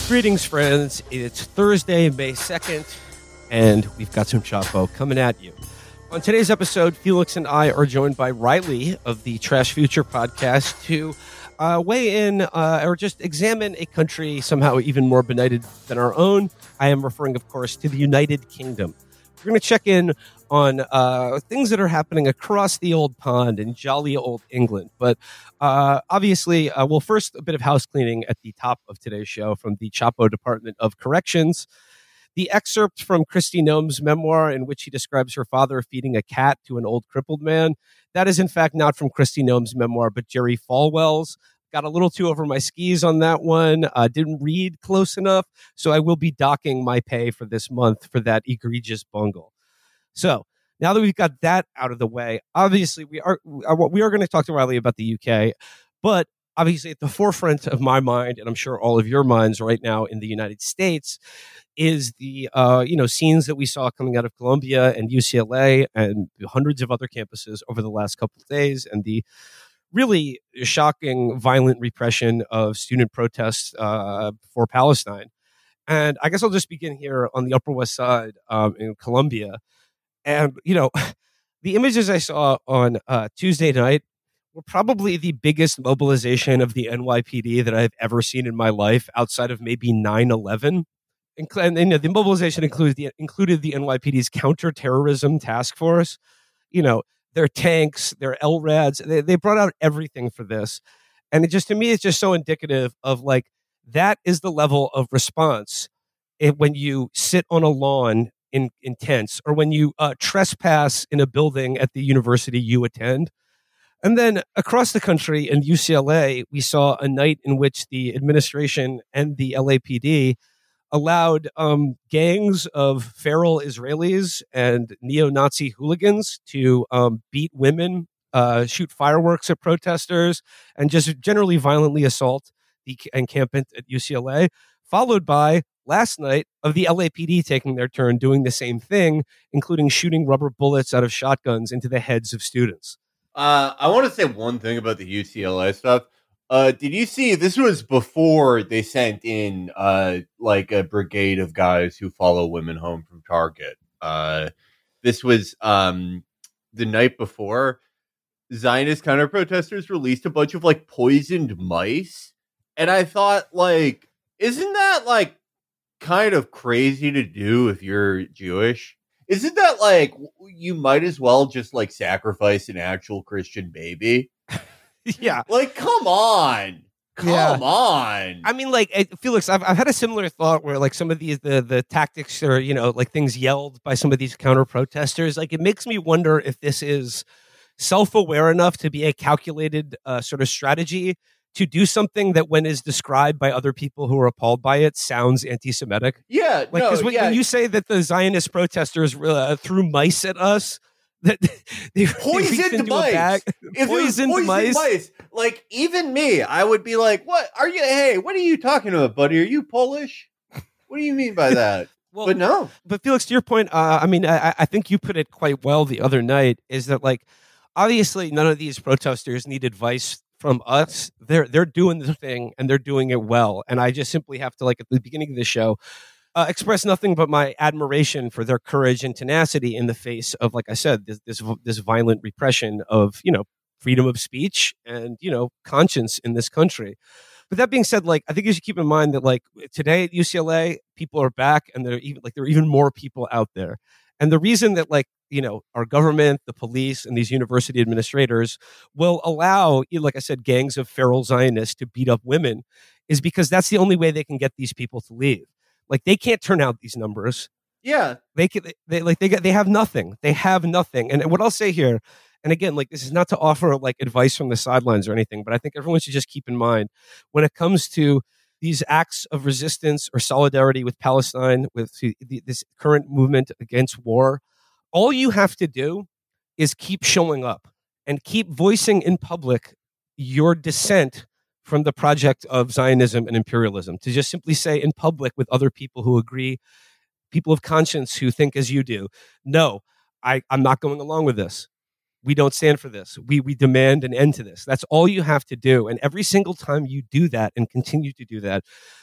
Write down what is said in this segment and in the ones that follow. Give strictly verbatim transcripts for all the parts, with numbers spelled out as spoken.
Greetings, friends. It's Thursday, May second, and we've got some Chapo coming at you. On today's episode, Felix and I are joined by Riley of the Trash Future podcast to uh, weigh in uh, or just examine a country somehow even more benighted than our own. I am referring, of course, to the United Kingdom. We're going to check in on uh, things that are happening across the old pond in jolly old England. But uh, obviously, uh, well, first, a bit of house cleaning at the top of today's show from the Chapo Department of Corrections. The excerpt from Kristi Noem's memoir in which she describes her father feeding a cat to an old crippled man. That is, in fact, not from Kristi Noem's memoir, but Jerry Falwell's. Got a little too over my skis on that one. Uh, didn't read close enough, so I will be docking my pay for this month for that egregious bungle. So now that we've got that out of the way, obviously we are we are going to talk to Riley about the U K, but obviously at the forefront of my mind, and I'm sure all of your minds right now in the United States, is the uh, you know scenes that we saw coming out of Columbia and U C L A and hundreds of other campuses over the last couple of days, and the really shocking, violent repression of student protests uh, for Palestine. And I guess I'll just begin here on the Upper West Side um, in Columbia. And, you know, the images I saw on uh, Tuesday night were probably the biggest mobilization of the N Y P D that I've ever seen in my life, outside of maybe nine eleven. And, and you know, the mobilization included the, included the N Y P D's counterterrorism task force, you know, their tanks, their L RADs. They, they brought out everything for this. And it just, to me, it's just so indicative of, like, that is the level of response it, when you sit on a lawn in, in tents, or when you uh, trespass in a building at the university you attend. And then across the country in U C L A, we saw a night in which the administration and the L A P D allowed um, gangs of feral Israelis and neo-Nazi hooligans to um, beat women, uh, shoot fireworks at protesters, and just generally violently assault the encampment at U C L A, followed by last night of the L A P D taking their turn doing the same thing, including shooting rubber bullets out of shotguns into the heads of students. Uh, I want to say one thing about the U C L A stuff. Uh, did you see, this was before they sent in uh, like a brigade of guys who follow women home from Target. Uh, this was um, the night before. Zionist counter protesters released a bunch of like poisoned mice. And I thought, like, isn't that like kind of crazy to do if you're Jewish? Isn't that like you might as well just like sacrifice an actual Christian baby? Yeah. Like, come on. Come yeah. on. I mean, like, Felix, I've, I've had a similar thought where, like, some of these, the, the tactics or, you know, like things yelled by some of these counter protesters, like, it makes me wonder if this is self-aware enough to be a calculated uh, sort of strategy to do something that, when is described by other people who are appalled by it, sounds anti-Semitic. Yeah. Like, because no, when, yeah. when you say that the Zionist protesters uh, threw mice at us, that they poisoned they mice. If poisoned, poisoned mice. mice. Like, even me, I would be like, "What are you? Hey, what are you talking about, buddy? Are you Polish? What do you mean by that?" Well, but no. But Felix, to your point, uh, I mean, I, I think you put it quite well the other night. Is that, like, obviously none of these protesters need advice from us. They're they're doing the thing and they're doing it well. And I just simply have to, like, at the beginning of the show, Uh, express nothing but my admiration for their courage and tenacity in the face of, like I said, this, this this violent repression of, you know, freedom of speech and, you know, conscience in this country. But that being said, like, I think you should keep in mind that, like, today at U C L A, people are back, and there are even like there are even more people out there. And the reason that, like, you know, our government, the police, and these university administrators will allow, you know, like I said, gangs of feral Zionists to beat up women is because that's the only way they can get these people to leave. Like, they can't turn out these numbers. Yeah, they can. They like they get. They have nothing. They have nothing. And what I'll say here, and again, like, this is not to offer like advice from the sidelines or anything, but I think everyone should just keep in mind when it comes to these acts of resistance or solidarity with Palestine, with the, this current movement against war, all you have to do is keep showing up and keep voicing in public your dissent from the project of Zionism and imperialism, to just simply say in public with other people who agree, people of conscience who think as you do, no, I, I'm not going along with this. We don't stand for this. We we demand an end to this. That's all you have to do. And every single time you do that and continue to do that,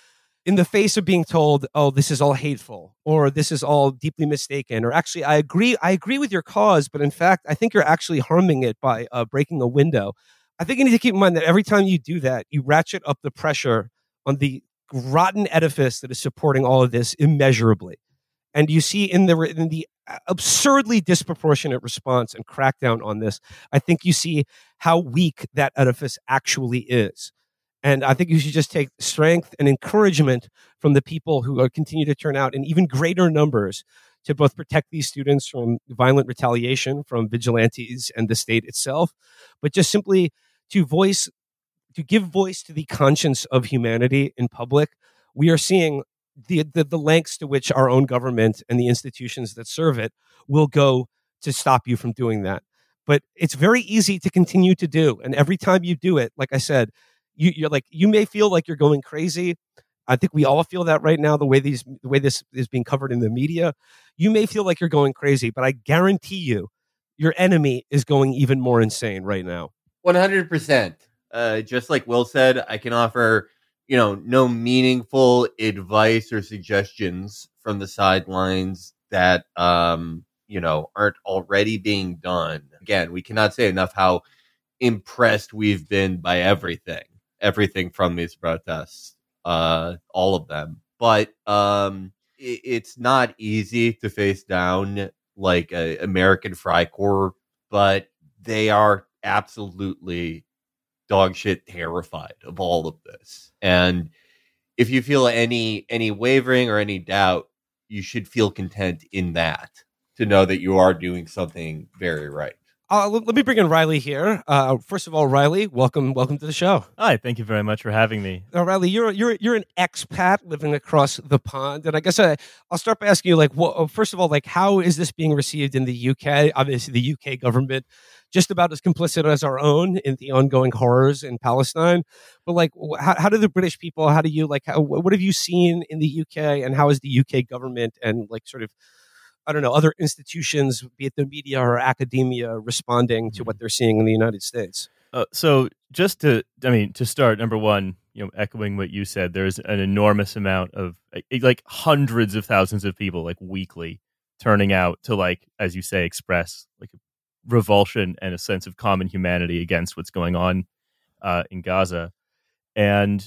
in the face of being told, oh, this is all hateful, or this is all deeply mistaken, or actually, I agree, I agree with your cause, but in fact, I think you're actually harming it by uh, breaking a window. I think you need to keep in mind that every time you do that, you ratchet up the pressure on the rotten edifice that is supporting all of this immeasurably. And you see in the in the absurdly disproportionate response and crackdown on this, I think you see how weak that edifice actually is. And I think you should just take strength and encouragement from the people who are continue to turn out in even greater numbers to both protect these students from violent retaliation from vigilantes and the state itself, but just simply to voice, to give voice to the conscience of humanity in public. We are seeing the, the, the lengths to which our own government and the institutions that serve it will go to stop you from doing that. But it's very easy to continue to do. And every time you do it, like I said, you, you're like, you may feel like you're going crazy. I think we all feel that right now, the way these, the way this is being covered in the media. You may feel like you're going crazy, but I guarantee you, your enemy is going even more insane right now. one hundred percent. Uh, just like Will said, I can offer, you know, no meaningful advice or suggestions from the sidelines that, um, you know, aren't already being done. Again, we cannot say enough how impressed we've been by everything, everything from these protests. Uh, all of them, but um, it, it's not easy to face down like a American Freikorps, but they are absolutely dog shit terrified of all of this. And if you feel any any wavering or any doubt, you should feel content in that, to know that you are doing something very right. Uh, let me bring in Riley here. Uh, first of all, Riley, welcome, welcome to the show. Hi, thank you very much for having me. Uh, Riley, you're you're you're an expat living across the pond, and I guess I, I'll start by asking you, like, well, first of all, like, how is this being received in the U K? Obviously, the U K government just about as complicit as our own in the ongoing horrors in Palestine. But like, how, how do the British people? How do you like? How, what have you seen in the U K, and how is the U K government and like sort of, I don't know, other institutions, be it the media or academia, responding to what they're seeing in the United States? Uh, so just to, I mean, to start, number one, you know, echoing what you said, there's an enormous amount of like hundreds of thousands of people like weekly turning out to, like, as you say, express like revulsion and a sense of common humanity against what's going on uh, in Gaza. And,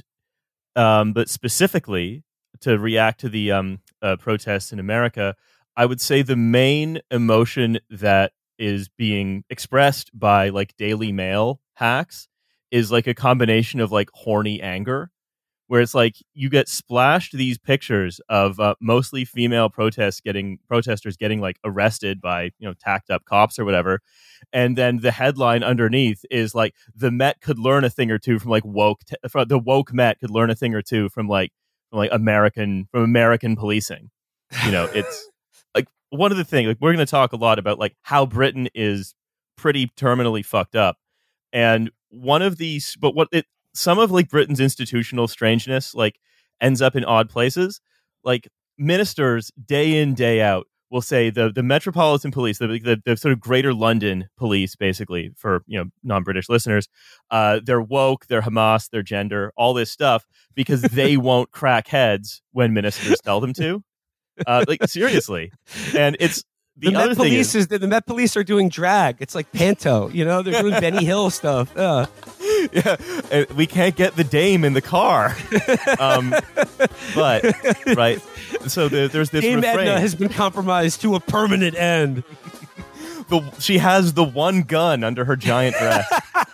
um, but specifically to react to the um, uh, protests in America, I would say the main emotion that is being expressed by like Daily Mail hacks is like a combination of like horny anger, where it's like you get splashed these pictures of uh, mostly female protests getting protesters getting like arrested by, you know, tacked up cops or whatever. And then the headline underneath is like, the Met could learn a thing or two from like woke, te- from the woke Met could learn a thing or two from like, from like American, from American policing. You know, it's, like one of the things, like we're going to talk a lot about like how Britain is pretty terminally fucked up. And one of these, but what it, some of like Britain's institutional strangeness, like ends up in odd places. Like ministers day in, day out will say the, the Metropolitan Police, the, the, the sort of Greater London Police, basically for, you know, non-British listeners, uh, they're woke, they're Hamas, they're gender, all this stuff, because they won't crack heads when ministers tell them to. Uh, like seriously, and it's the, the other Met thing Police is, is the Met Police are doing drag. It's like Panto, you know, they're doing Benny Hill stuff. Uh. Yeah, and we can't get the dame in the car. um, but right, so the, there's this Dame refrain. Edna has been compromised to a permanent end. The, she has the one gun under her giant dress.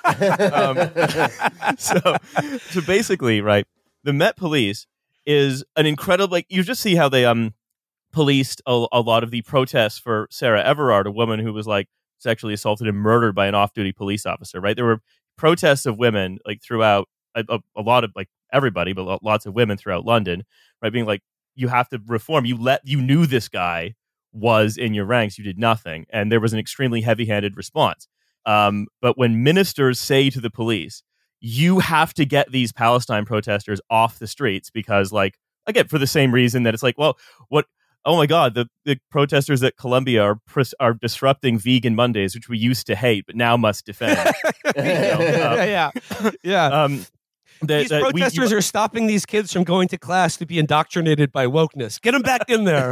um, so, so basically, right, the Met Police is an incredible. Like you just see how they um. policed a, a lot of the protests for Sarah Everard, a woman who was like sexually assaulted and murdered by an off-duty police officer, right? There were protests of women like throughout a, a, a lot of like everybody, but lots of women throughout London, right? Being like, you have to reform. You let, you knew this guy was in your ranks. You did nothing. And there was an extremely heavy-handed response. Um, but when ministers say to the police, you have to get these Palestine protesters off the streets because like, again, for the same reason that it's like, well, what, oh my God, the, the protesters at Columbia are pres- are disrupting Vegan Mondays, which we used to hate, but now must defend. You know, um, yeah, yeah. Um, That, these that we- protesters you- are stopping these kids from going to class to be indoctrinated by wokeness. Get them back in there.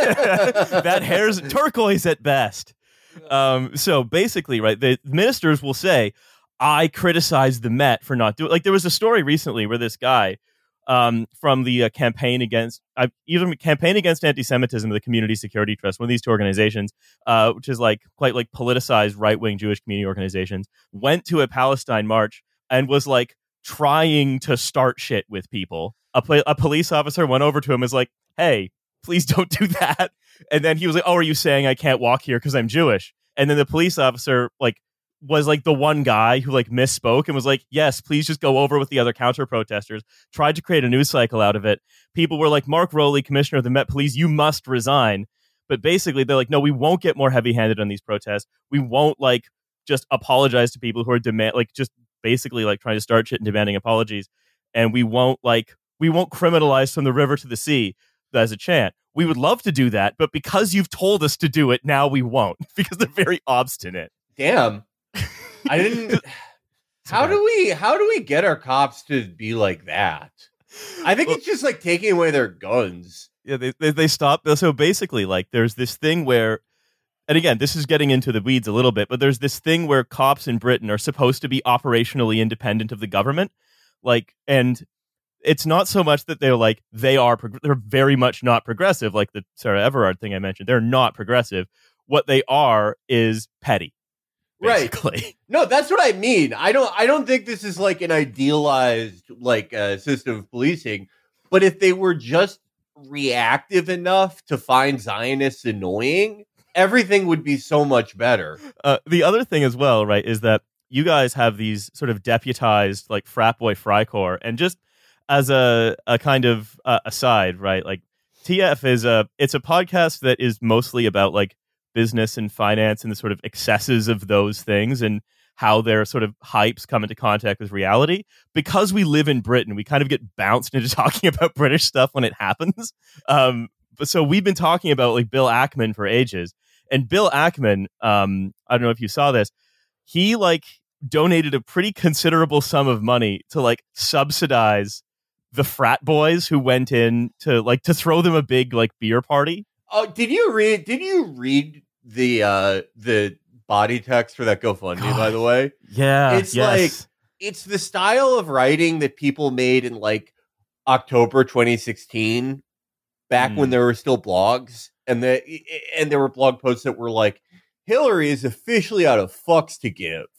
that hair's turquoise at best. Um, so basically, right, the ministers will say, I criticize the Met for not doing, like, there was a story recently where this guy um, from the uh, campaign against, uh, even campaign against anti-Semitism of the Community Security Trust, one of these two organizations, uh, which is like quite like politicized right-wing Jewish community organizations, went to a Palestine march and was like trying to start shit with people. A, pl- a police officer went over to him and was like, hey, please don't do that. And then he was like, oh, are you saying I can't walk here because I'm Jewish? And then the police officer like was like the one guy who like misspoke and was like, yes, please just go over with the other counter protesters, tried to create a news cycle out of it. People were like, Mark Rowley, commissioner of the Met Police, you must resign. But basically they're like, no, we won't get more heavy handed on these protests. We won't like just apologize to people who are demand like just basically like trying to start shit and demanding apologies. And we won't like, we won't criminalize from the river to the sea as a chant. We would love to do that, but because you've told us to do it, now we won't, because they're very obstinate. Damn. I didn't. How do we? How do we get our cops to be like that? I think Well, it's just like taking away their guns. Yeah, they, they they stop. So basically, like, there's this thing where, and again, this is getting into the weeds a little bit, but there's this thing where cops in Britain are supposed to be operationally independent of the government, like, and it's not so much that they're like they are prog- they're very much not progressive, like the Sarah Everard thing I mentioned. They're not progressive. What they are is petty. Basically. Right. No, that's what I mean. I don't I don't think this is like an idealized like uh, system of policing, but if they were just reactive enough to find Zionists annoying, everything would be so much better. Uh, the other thing as well, right, is that you guys have these sort of deputized like frat boy Freikorps, and just as a a kind of uh, aside, right, like T F is a it's a podcast that is mostly about like business and finance and the sort of excesses of those things and how their sort of hypes come into contact with reality. Because we live in Britain, we kind of get bounced into talking about British stuff when it happens. Um, but so we've been talking about like Bill Ackman for ages, and Bill Ackman, um, I don't know if you saw this, he like donated a pretty considerable sum of money to like subsidize the frat boys who went in to like to throw them a big like beer party. Oh, did you read did you read the uh the body text for that GoFundMe, God. by the way? Yeah, It's yes. like it's the style of writing that people made in like October twenty sixteen, back Mm. when there were still blogs, and the and there were blog posts that were like, Hillary is officially out of fucks to give.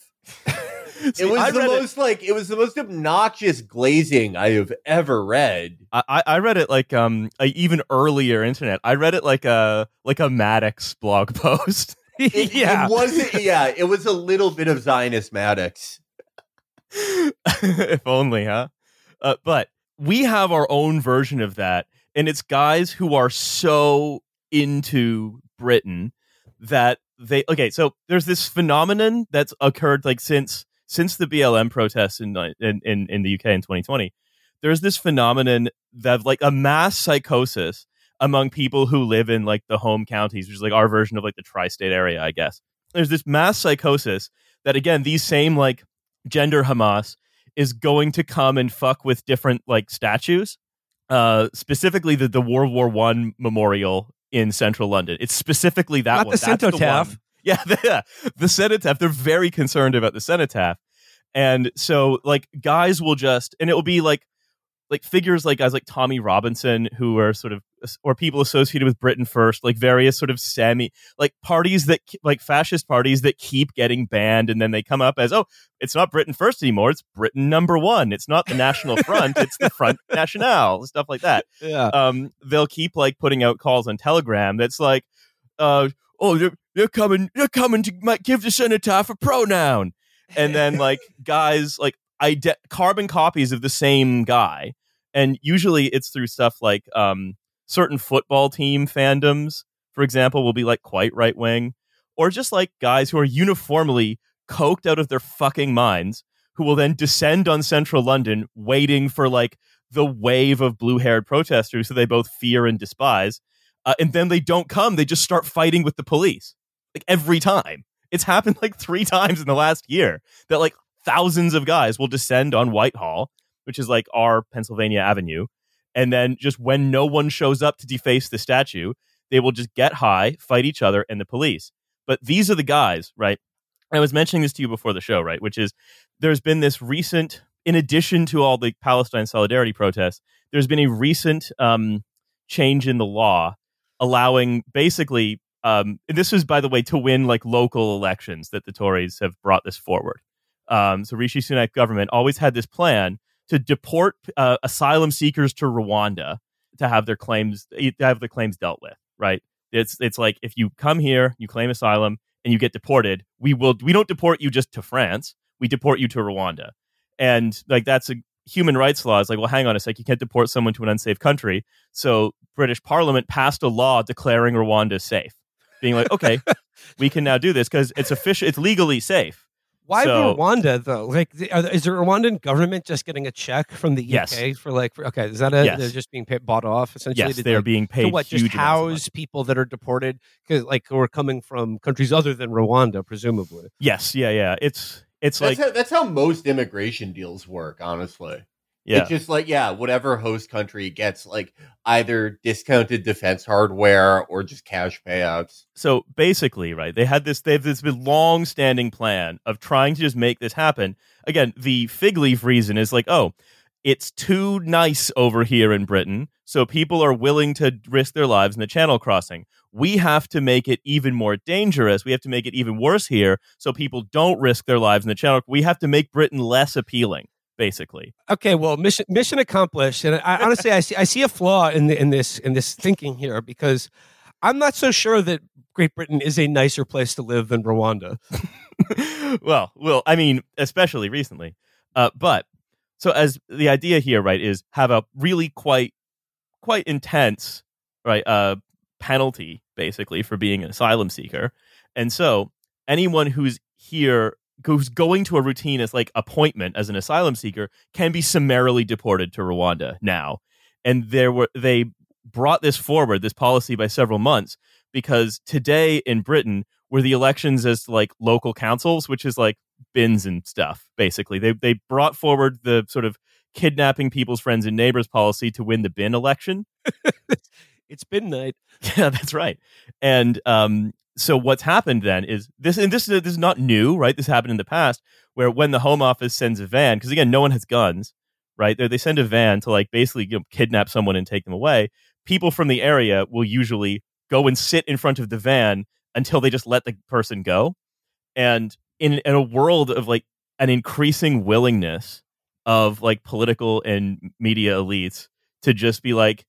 See, It was I the read it- most like it was the most obnoxious glazing I have ever read. I, I I read it like um a even earlier internet. I read it like a like a Maddox blog post. It, Yeah. it wasn't. Yeah, it was a little bit of Zionist Maddox. If only, huh? Uh, but we have our own version of that, and it's guys who are so into Britain that they okay. So there's this phenomenon that's occurred like since since the B L M protests in in in, in the U K in twenty twenty. There's this phenomenon that like a mass psychosis among people who live in like the home counties, which is like our version of like the tri-state area, I guess. There's this mass psychosis that, again, these same like gender Hamas is going to come and fuck with different like statues, uh, specifically the, the World War One memorial in central London. It's specifically that Not one. the That's cenotaph. one. Yeah, the, yeah, the cenotaph. They're very concerned about the cenotaph. And so like guys will just, and it will be like, like figures like guys like Tommy Robinson, who are sort of, or people associated with Britain First, like various sort of semi, like parties that, like fascist parties that keep getting banned, and then they come up as, oh, it's not Britain First anymore, it's Britain Number One. It's not the National Front, it's the Front National, stuff like that. Yeah. Um, they'll keep like putting out calls on Telegram that's like, uh, oh, they're, they're coming, they're coming to might give the cenotaph a pronoun, and then like guys like ide- carbon copies of the same guy. And usually it's through stuff like um, certain football team fandoms, for example, will be like quite right wing, or just like guys who are uniformly coked out of their fucking minds, who will then descend on central London waiting for like the wave of blue haired protesters who they both fear and despise. Uh, and then they don't come. They just start fighting with the police like every time. It's happened like three times in the last year that like thousands of guys will descend on Whitehall which is like our Pennsylvania Avenue. And then just when no one shows up to deface the statue, they will just get high, fight each other and the police. But these are the guys, right? I was mentioning this to you before the show, right? Which is there's been this recent, in addition to all the Palestine solidarity protests, there's been a recent um, change in the law allowing basically, um, and this was, by the way, to win like local elections that the Tories have brought this forward. Um, so Rishi Sunak government always had this plan to deport uh, asylum seekers to Rwanda to have their claims to have their claims dealt with. Right? It's it's like if you come here, you claim asylum, and you get deported, we will we don't deport you just to France. We deport you to Rwanda, and like that's a human rights law. It's like, well, hang on a sec, you can't deport someone to an unsafe country. So British Parliament passed a law declaring Rwanda safe, being like, okay, we can now do this because it's official, it's legally safe. Why so, Rwanda though? Like, are, is the Rwandan government just getting a check from the U K yes. for like? For, okay, is that a? Yes. They're just being paid, bought off essentially. Yes, to, they're like, being paid. To what? Huge Just house people that are deported because like who are coming from countries other than Rwanda, presumably. Yes, yeah, yeah. It's it's that's like how, that's how most immigration deals work, honestly. Yeah. It's just like, yeah, whatever host country gets like either discounted defense hardware or just cash payouts. So basically, right, they had this, they have this long standing plan of trying to just make this happen. Again, the fig leaf reason is like, oh, it's too nice over here in Britain, so people are willing to risk their lives in the Channel crossing. We have to make it even more dangerous. We have to make it even worse here so people don't risk their lives in the Channel. We have to make Britain less appealing. Basically, okay. Well, mission mission accomplished. And I, honestly, I see I see a flaw in the, in this in this thinking here because I'm not so sure that Great Britain is a nicer place to live than Rwanda. well, well, I mean, especially recently. Uh, but so as the idea here, right, is have a really quite quite intense, right, uh, penalty basically for being an asylum seeker, and so anyone who's here. Who's going to a routine as like appointment as an asylum seeker can be summarily deported to Rwanda now. And there were they brought this forward, this policy, by several months because today in Britain were the elections as like local councils, which is like bins and stuff. Basically, they they brought forward the sort of kidnapping people's friends and neighbors policy to win the bin election. It's bin night. Yeah, that's right. And um. So what's happened then is this, and this is, this is not new, right? This happened in the past where when the Home Office sends a van, because again, no one has guns, right? They, they send a van to like basically you know, kidnap someone and take them away. People from the area will usually go and sit in front of the van until they just let the person go. And in, in a world of like an increasing willingness of like political and media elites to just be like,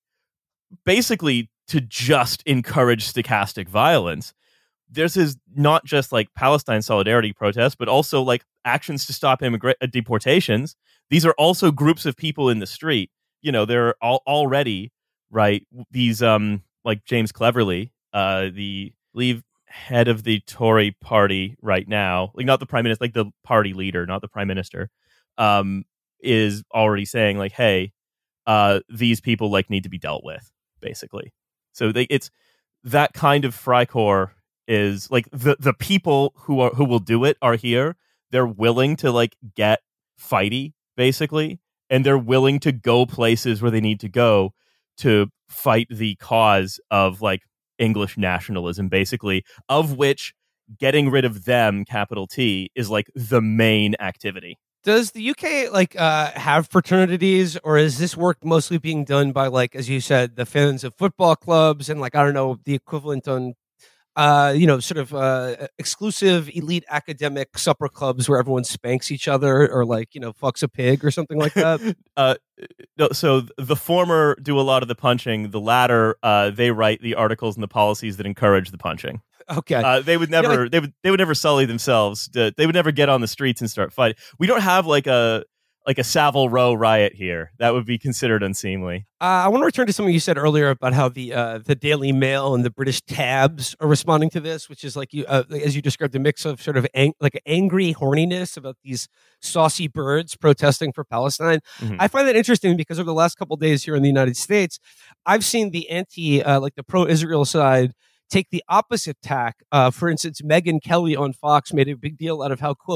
basically to just encourage stochastic violence, this is not just like Palestine solidarity protests, but also like actions to stop immigra- deportations. These are also groups of people in the street. You know, there are all, already, right, these um like James Cleverly, uh, the leave head of the Tory party right now, like not the prime minister, like the party leader, not the prime minister, um, is already saying like, hey, uh, these people like need to be dealt with, basically. So they, it's that kind of Freikorps is like the, the people who are who will do it are here. They're willing to like get fighty, basically, and they're willing to go places where they need to go to fight the cause of like English nationalism, basically, of which getting rid of them, capital T, is like the main activity. Does the U K like uh, have fraternities, or is this work mostly being done by like, as you said, the fans of football clubs and like I don't know the equivalent on, uh, you know, sort of uh, exclusive elite academic supper clubs where everyone spanks each other or like you know fucks a pig or something like that? uh, no, so the former do a lot of the punching. The latter, uh, they write the articles and the policies that encourage the punching. Okay, uh, they would never, you know, like, they would, they would never sully themselves. To, they would never get on the streets and start fighting. We don't have like a like a Savile Row riot here. That would be considered unseemly. Uh, I want to return to something you said earlier about how the uh, the Daily Mail and the British Tabs are responding to this, which is like you, uh, as you described, a mix of sort of ang- like angry horniness about these saucy birds protesting for Palestine. Mm-hmm. I find that interesting because over the last couple of days here in the United States, I've seen the anti, uh, like the pro-Israel side, take the opposite tack. Uh, for instance, Megyn Kelly on Fox made a big deal out of how, quote,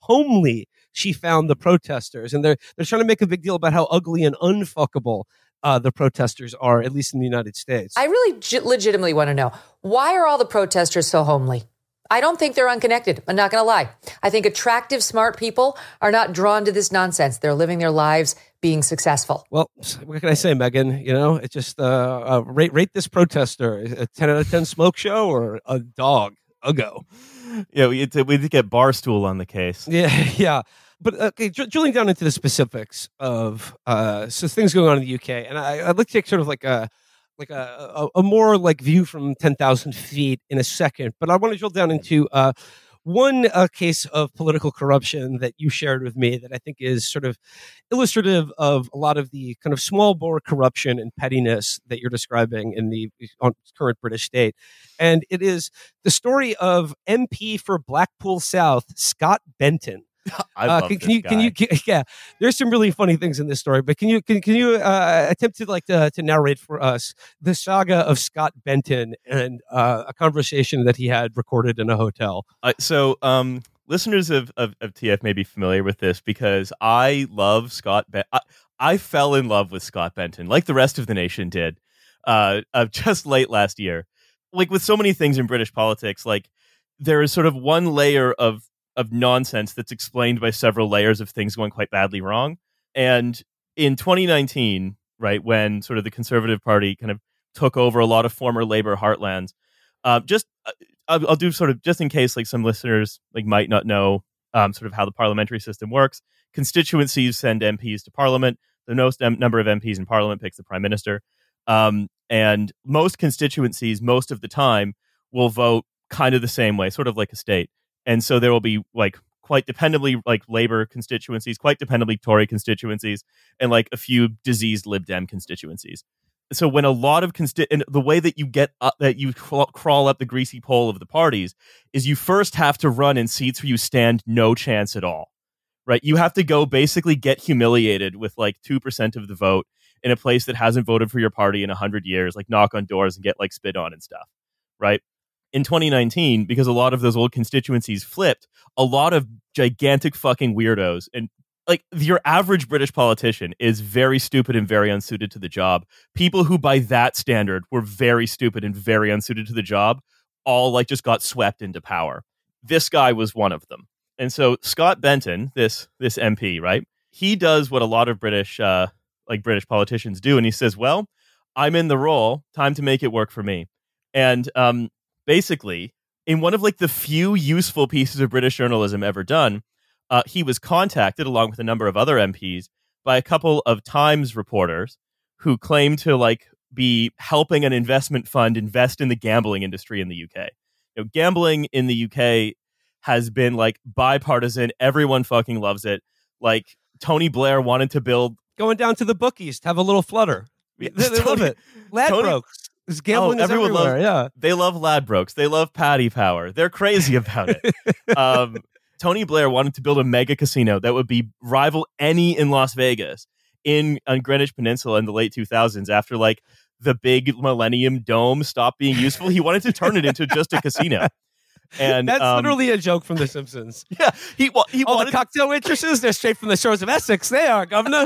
homely she found the protesters. And they're they're trying to make a big deal about how ugly and unfuckable uh, the protesters are, at least in the United States. I really g- legitimately want to know, why are all the protesters so homely? I don't think they're unconnected. I'm not going to lie. I think attractive, smart people are not drawn to this nonsense. They're living their lives being successful. Well, what can I say, Megan? You know, it's just uh, uh, rate rate this protester a ten out of ten smoke show or a dog. A go. Yeah, we had to, we had to get Barstool on the case. Yeah, yeah. But okay, dr- drilling down into the specifics of uh, so things going on in the U K, and I, I'd like to take sort of like a like a, a, a more like view from ten thousand feet in a second. But I want to drill down into uh, one uh, case of political corruption that you shared with me that I think is sort of illustrative of a lot of the kind of small bore corruption and pettiness that you're describing in the on current British state. And it is the story of M P for Blackpool South, Scott Benton. I uh, love can, can this you guy. can you can, yeah? There's some really funny things in this story, but can you can can you uh, attempt to like to, to narrate for us the saga of Scott Benton and uh, a conversation that he had recorded in a hotel? Uh, so, um, listeners of, of of T F may be familiar with this because I love Scott. Ben- I, I fell in love with Scott Benton, like the rest of the nation did, uh, uh, just late last year. Like with so many things in British politics, like there is sort of one layer of of nonsense that's explained by several layers of things going quite badly wrong. And in twenty nineteen, right, when sort of the Conservative Party kind of took over a lot of former Labour heartlands, uh, just uh, I'll, I'll do sort of just in case like some listeners like might not know um, sort of how the parliamentary system works. Constituencies send M Ps to Parliament. The most um, number of M Ps in Parliament picks the Prime Minister. Um, and most constituencies, most of the time, will vote kind of the same way, sort of like a state. And so there will be like quite dependably like Labour constituencies, quite dependably Tory constituencies, and like a few diseased Lib Dem constituencies. So when a lot of consti- and the way that you get up, that you crawl, crawl up the greasy pole of the parties is you first have to run in seats where you stand no chance at all, right? You have to go basically get humiliated with like two percent of the vote in a place that hasn't voted for your party in a hundred years, like knock on doors and get like spit on and stuff, right? In twenty nineteen, because a lot of those old constituencies flipped, a lot of gigantic fucking weirdos and like your average British politician is very stupid and very unsuited to the job. People who by that standard were very stupid and very unsuited to the job all like just got swept into power. This guy was one of them. And so Scott Benton, this this M P, right? He does what a lot of British uh, like British politicians do, and he says, "Well, I'm in the role. Time to make it work for me." And um basically, in one of like the few useful pieces of British journalism ever done, uh, he was contacted along with a number of other M Ps by a couple of Times reporters who claimed to like be helping an investment fund invest in the gambling industry in the U K. You know, gambling in the U K has been like bipartisan. Everyone fucking loves it. Like Tony Blair wanted to build Going down to the bookies to have a little flutter. They, they Tony- love it. Ladbrokes. There's gambling Oh, is everyone everywhere. loves- Yeah. They love Ladbrokes. They love Paddy Power. They're crazy about it. um, Tony Blair wanted to build a mega casino that would be rival any in Las Vegas in on Greenwich Peninsula in the late two thousands. After like the big Millennium Dome stopped being useful, he wanted to turn it into just a casino. And That's um, literally a joke from The Simpsons. yeah, he wa- he Oh, wanted the cocktail waitresses, they're straight from the shores of Essex. They are, Governor.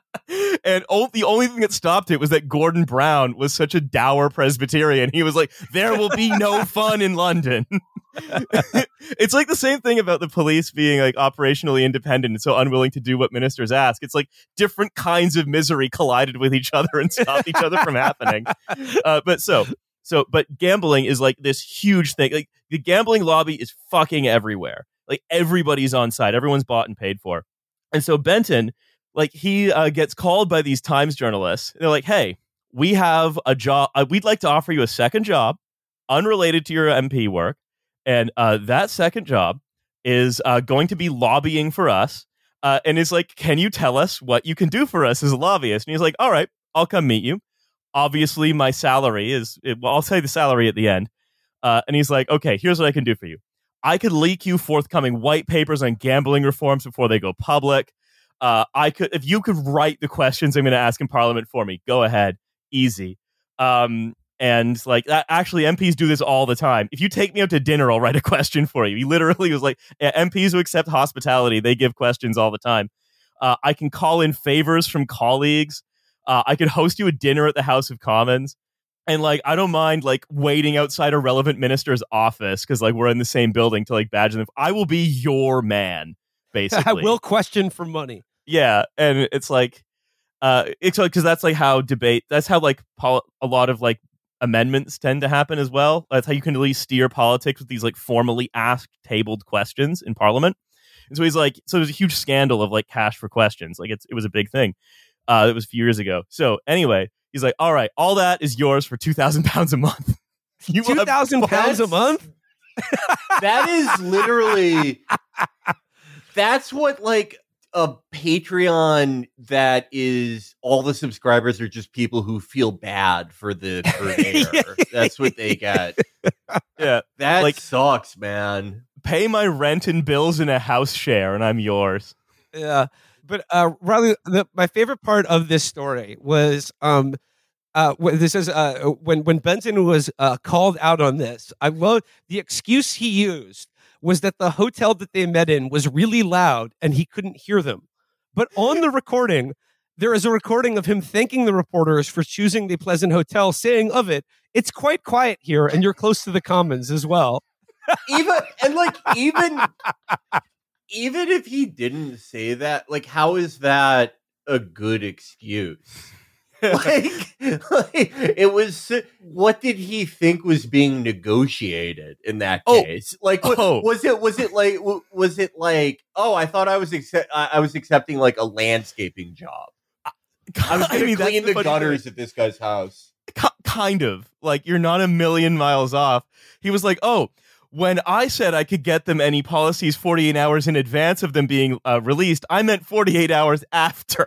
and o- the only thing that stopped it was that Gordon Brown was such a dour Presbyterian. He was like, there will be no fun in London. It's like the same thing about the police being like operationally independent and so unwilling to do what ministers ask. It's like different kinds of misery collided with each other and stopped each other from happening. Uh, but so, so, but gambling is like this huge thing. Like the gambling lobby is fucking everywhere. Like everybody's on side. Everyone's bought and paid for. And so Benton, like he uh, gets called by these Times journalists. They're like, hey, we have a job. Uh, we'd like to offer you a second job unrelated to your M P work. And uh, that second job is uh, going to be lobbying for us. Uh, and it's like, can you tell us what you can do for us as a lobbyist? And he's like, all right, I'll come meet you. Obviously, my salary is, well, I'll say the salary at the end. Uh, and he's like, okay, here's what I can do for you. I could leak you forthcoming white papers on gambling reforms before they go public. Uh, I could, if you could write the questions I'm going to ask in Parliament for me, go ahead, easy. Um, And like that, actually, M Ps do this all the time. If you take me out to dinner, I'll write a question for you. He literally was like, yeah, M Ps who accept hospitality, they give questions all the time. Uh, I can call in favors from colleagues. Uh, I could host you a dinner at the House of Commons. And like, I don't mind like waiting outside a relevant minister's office because like we're in the same building to like badge them. I will be your man, basically. I will question for money. Yeah, and it's like, uh, it's like because that's like how debate. That's how like pol- a lot of like amendments tend to happen as well. That's how you can at least steer politics with these like formally asked, tabled questions in Parliament. And so he's like, so there's a huge scandal of like cash for questions. Like it's it was a big thing. Uh, it was a few years ago. So anyway. He's like, all right, all that is yours for two thousand pounds a month. two thousand pounds a month? That is literally, that's what like a Patreon that is, all the subscribers are just people who feel bad for the purveyor. That's what they get. Yeah. That like, sucks, man. Pay my rent and bills in a house share and I'm yours. Yeah. But uh, Riley, the, my favorite part of this story was um, uh, when, this is uh, when when Benson was uh, called out on this. I love the excuse he used was that the hotel that they met in was really loud and he couldn't hear them. But on the recording, there is a recording of him thanking the reporters for choosing the Pleasant Hotel, saying of it, "It's quite quiet here, and you're close to the Commons as well." Even and like even. Even if he didn't say that, like, how is that a good excuse? like, like, it was. What did he think was being negotiated in that oh, case? Like, what, oh. was it? Was it like? Was it like? Oh, I thought I was accept. I was accepting like a landscaping job. I was going to clean the, the gutters thing. At this guy's house. Kind of like you're not a million miles off. He was like, oh. When I said I could get them any policies forty-eight hours in advance of them being uh, released, I meant forty-eight hours after.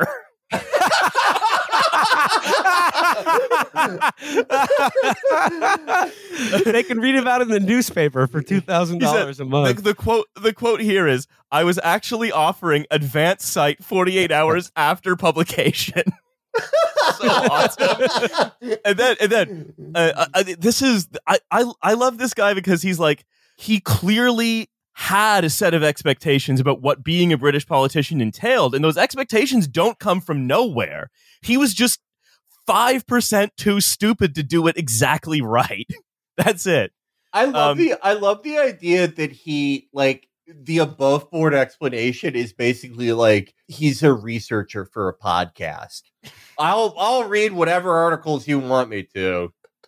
They can read about it in the newspaper for two thousand dollars a month. The, the quote the quote here is, I was actually offering advance site forty-eight hours after publication. So awesome. and then and then uh, I, this is I, I I love this guy because he's like he clearly had a set of expectations about what being a British politician entailed, and those expectations don't come from nowhere. He was just five percent too stupid to do it exactly right. That's it. I love um, the I love the idea that he like the above board explanation is basically like he's a researcher for a podcast. I'll I'll read whatever articles you want me to.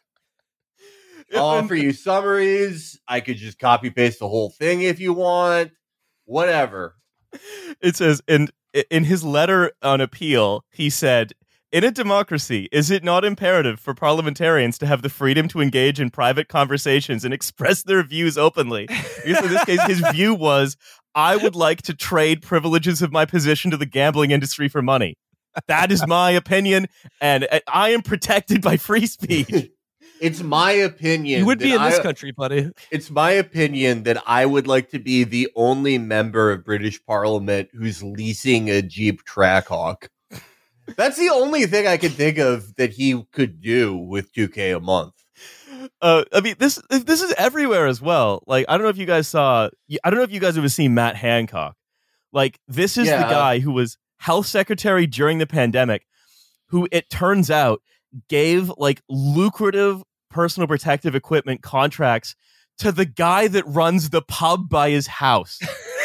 I'll offer you summaries. I could just copy paste the whole thing if you want. Whatever. It says in in his letter on appeal, he said, "In a democracy, is it not imperative for parliamentarians to have the freedom to engage in private conversations and express their views openly?" Because in this case, his view was, I would like to trade privileges of my position to the gambling industry for money. That is my opinion, and I am protected by free speech. It's my opinion. You would be in this I, country, buddy. It's my opinion that I would like to be the only member of British Parliament who's leasing a Jeep Trackhawk. That's the only thing I can think of that he could do with two K a month. Uh, I mean, this this is everywhere as well. Like, I don't know if you guys saw. I don't know if you guys have ever seen Matt Hancock. Like, this is Yeah. the guy who was health secretary during the pandemic, who it turns out gave like lucrative personal protective equipment contracts to the guy that runs the pub by his house.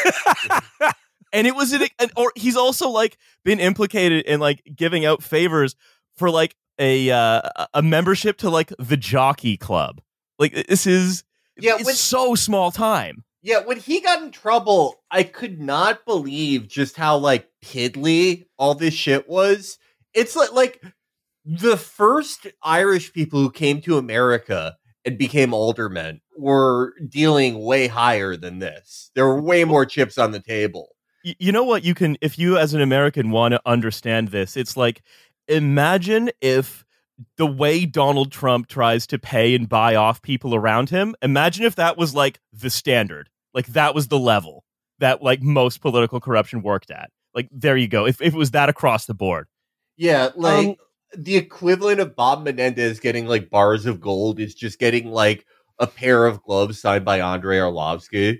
And it was an, an or he's also like been implicated in like giving out favors for like a uh, a membership to like the Jockey Club. Like, this is Yeah, it's when- so small time. Yeah, when he got in trouble, I could not believe just how like piddly all this shit was. It's like like the first Irish people who came to America and became aldermen were dealing way higher than this. There were way more chips on the table. Y- You know what you can, if you as an American want to understand this, it's like, imagine if the way Donald Trump tries to pay and buy off people around him, imagine if that was like the standard. Like, that was the level that like most political corruption worked at. Like, there you go. If, if it was that across the board. Yeah, like Um, the equivalent of Bob Menendez getting like bars of gold is just getting like a pair of gloves signed by Andrei Arlovsky.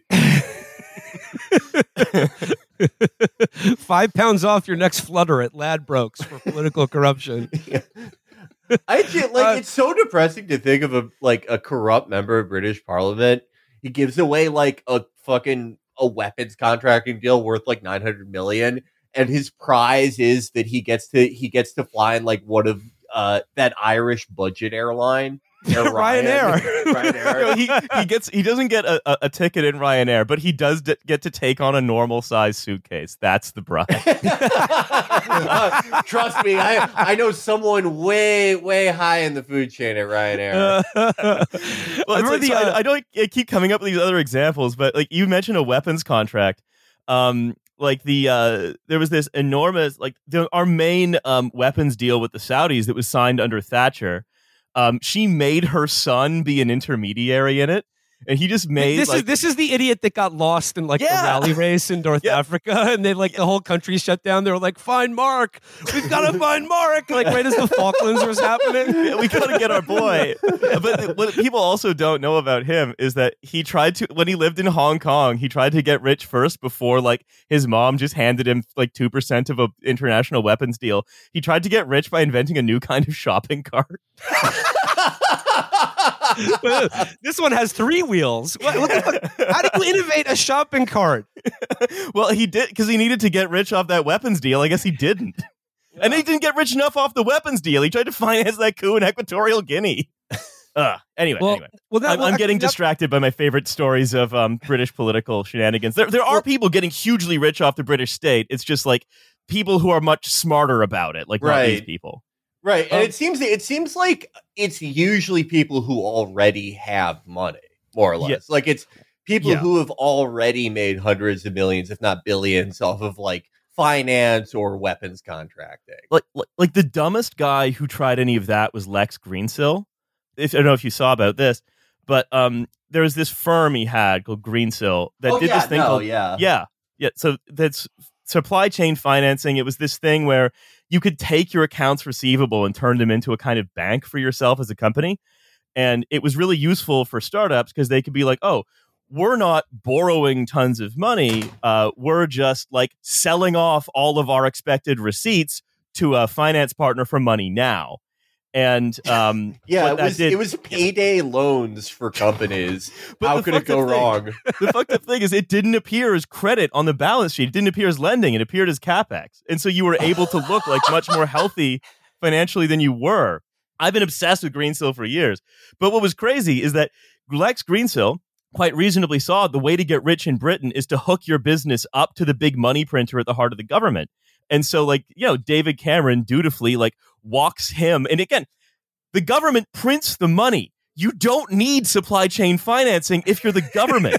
Five pounds off your next flutter at Ladbrokes for political corruption. Yeah. I just, like Uh, it's so depressing to think of a like a corrupt member of British Parliament. He gives away like a fucking a weapons contracting deal worth like nine hundred million, and his prize is that he gets to he gets to fly in like one of uh that Irish budget airline. Air Ryanair. Ryanair. You know, he he gets he doesn't get a, a, a ticket in Ryanair, but he does d- get to take on a normal size suitcase. That's the prize. Uh, trust me, I I know someone way way high in the food chain at Ryanair. well, I it's remember like, the, so uh, I, I know I keep coming up with these other examples, but like you mentioned a weapons contract. Um, like the uh, there was this enormous like the, our main um, weapons deal with the Saudis that was signed under Thatcher. Um, she made her son be an intermediary in it, and he just made this like, is this is the idiot that got lost in like Yeah. the rally race in North Yeah. Africa, and they like the whole country shut down. They were like, "Find Mark, we've got to find Mark!" Like right as the Falklands was happening. Yeah, we gotta get our boy. But what people also don't know about him is that he tried to, when he lived in Hong Kong, he tried to get rich first before like his mom just handed him like two percent of a international weapons deal. He tried to get rich by inventing a new kind of shopping cart. This one has three wheels. What, what the fuck? How do you innovate a shopping cart? Well, he did because he needed to get rich off that weapons deal. I guess he didn't. And he didn't get rich enough off the weapons deal. He tried to finance that coup in Equatorial Guinea. Uh, anyway, Well, anyway. well, that, I'm, well, I'm getting that- distracted by my favorite stories of um, British political shenanigans. There, there are people getting hugely rich off the British state. It's just like people who are much smarter about it, like not these Right. people. Right, and Um, it seems it seems like it's usually people who already have money, more or less. Yeah. Like it's people Yeah. who have already made hundreds of millions, if not billions, off of like finance or weapons contracting. Like, like, like the dumbest guy who tried any of that was Lex Greensill. If, I don't know if you saw about this, but um, there was this firm he had called Greensill that oh, did yeah, this thing no, called yeah, Yeah. Yeah. So that's supply chain financing. It was this thing where you could take your accounts receivable and turn them into a kind of bank for yourself as a company. And it was really useful for startups because they could be like, oh, we're not borrowing tons of money. Uh, we're just like selling off all of our expected receipts to a finance partner for money now. And um, yeah. what It that was did- it was payday loans for companies. But How the could it fucked go up thing- wrong? the fucked up thing is it didn't appear as credit on the balance sheet. It didn't appear as lending. It appeared as capex. And so you were able to look like much more healthy financially than you were. I've been obsessed with Greensill for years. But what was crazy is that Lex Greensill quite reasonably saw the way to get rich in Britain is to hook your business up to the big money printer at the heart of the government. And so, like, you know, David Cameron dutifully, like, walks him. And again, the government prints the money. You don't need supply chain financing if you're the government.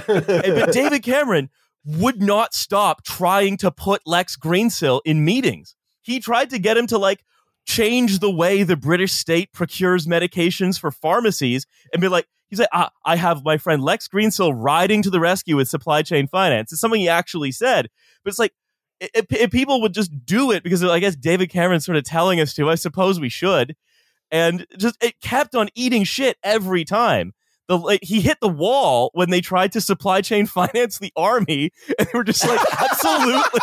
But David Cameron would not stop trying to put Lex Greensill in meetings. He tried to get him to like change the way the British state procures medications for pharmacies and be like, he's like, ah, I have my friend Lex Greensill riding to the rescue with supply chain finance. It's something he actually said, but it's like, if, if people would just do it because I guess David Cameron's sort of telling us to, I suppose we should. And just it kept on eating shit every time. The like, he hit the wall when they tried to supply chain finance the army, and they were just like, absolutely.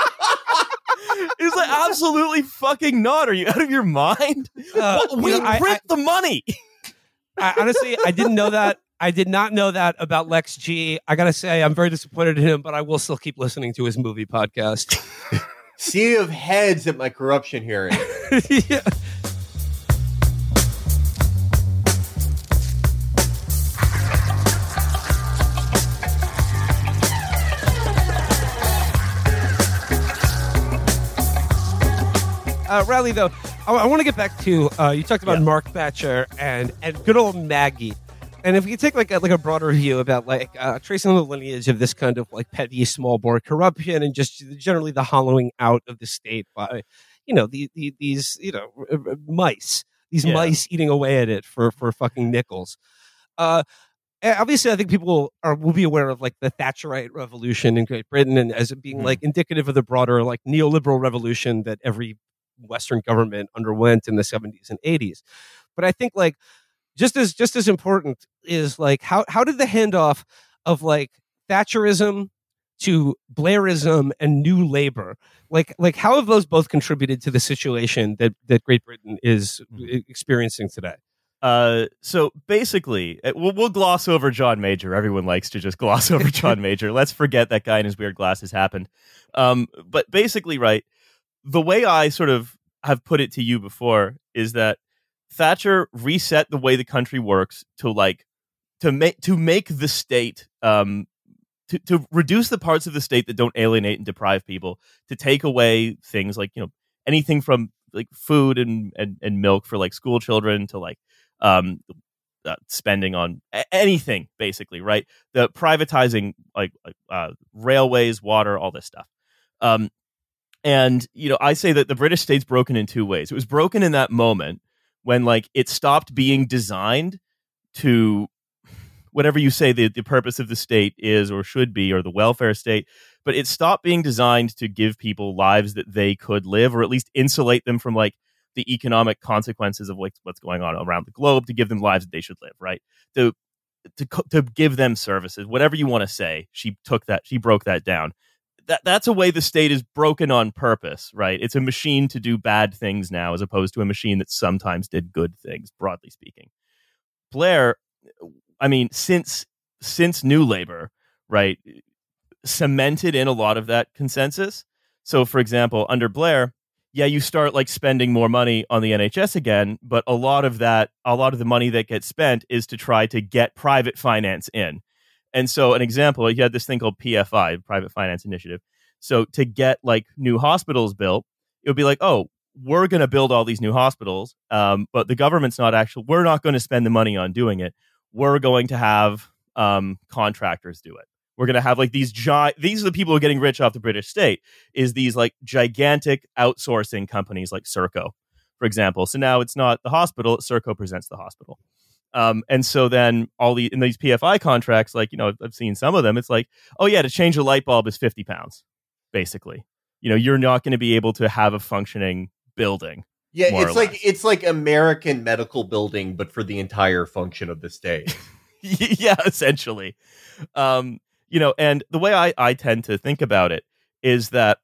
He's like, absolutely fucking not. Are you out of your mind? Uh, What? We you know, I- print the money. I, honestly, I didn't know that. I did not know that about Lex G. I gotta say, I'm very disappointed in him, but I will still keep listening to his movie podcast. Sea of heads at my corruption hearing. Yeah. Uh, Riley, though, I, I want to get back to uh, you talked about Yeah. Mark Thatcher and and good old Maggie, and if we take like a, like a broader view about like uh, tracing the lineage of this kind of like petty small board corruption and just generally the hollowing out of the state by you know the, the these you know uh, uh, mice these Yeah. mice eating away at it for for fucking nickels. Uh, and obviously, I think people are will be aware of like the Thatcherite revolution in Great Britain and as it being Mhm. like indicative of the broader like neoliberal revolution that every Western government underwent in the seventies and eighties. But I think like just as just as important is like how how did the handoff of like Thatcherism to Blairism and New Labor, like like how have those both contributed to the situation that that Great Britain is experiencing today? Uh, so basically, we'll, we'll gloss over John Major. Everyone likes to just gloss over John Major. Let's forget that guy and his weird glasses happened. Um, but basically, right, the way I sort of have put it to you before is that Thatcher reset the way the country works to like to make to make the state um to to reduce the parts of the state that don't alienate and deprive people, to take away things like, you know, anything from like food and and, and milk for like school children to like um uh, spending on a- anything basically, right? The privatizing like uh, railways, water, all this stuff. Um, and you know, I say that the British state's broken in two ways. It was broken in that moment when like it stopped being designed to whatever you say the, the purpose of the state is or should be, or the welfare state, but it stopped being designed to give people lives that they could live, or at least insulate them from like the economic consequences of like what's going on around the globe, to give them lives that they should live, right? To to to give them services, whatever you want to say. She took that, she broke that down. That that's a way the state is broken on purpose, right? It's a machine to do bad things now, as opposed to a machine that sometimes did good things, broadly speaking. Blair, I mean, since since New Labor, right, cemented in a lot of that consensus. So, for example, under Blair, yeah, you start like spending more money on the N H S again, but a lot of that, a lot of the money that gets spent is to try to get private finance in. And so, an example, you had this thing called P F I, Private Finance Initiative. So, to get like new hospitals built, it would be like, oh, we're going to build all these new hospitals, um, but the government's not actually, we're not going to spend the money on doing it. We're going to have um, contractors do it. We're going to have like these giant, these are the people who are getting rich off the British state, is these like gigantic outsourcing companies like Serco, for example. So now it's not the hospital, Serco presents the hospital. Um, and so then all the, in these P F I contracts, like, you know, I've seen some of them, it's like, oh yeah, to change a light bulb is fifty pounds, basically. You know, you're not going to be able to have a functioning building. Yeah, it's like less. It's like American medical building, but for the entire function of the state. Yeah, essentially. Um, you know, and the way I, I tend to think about it is that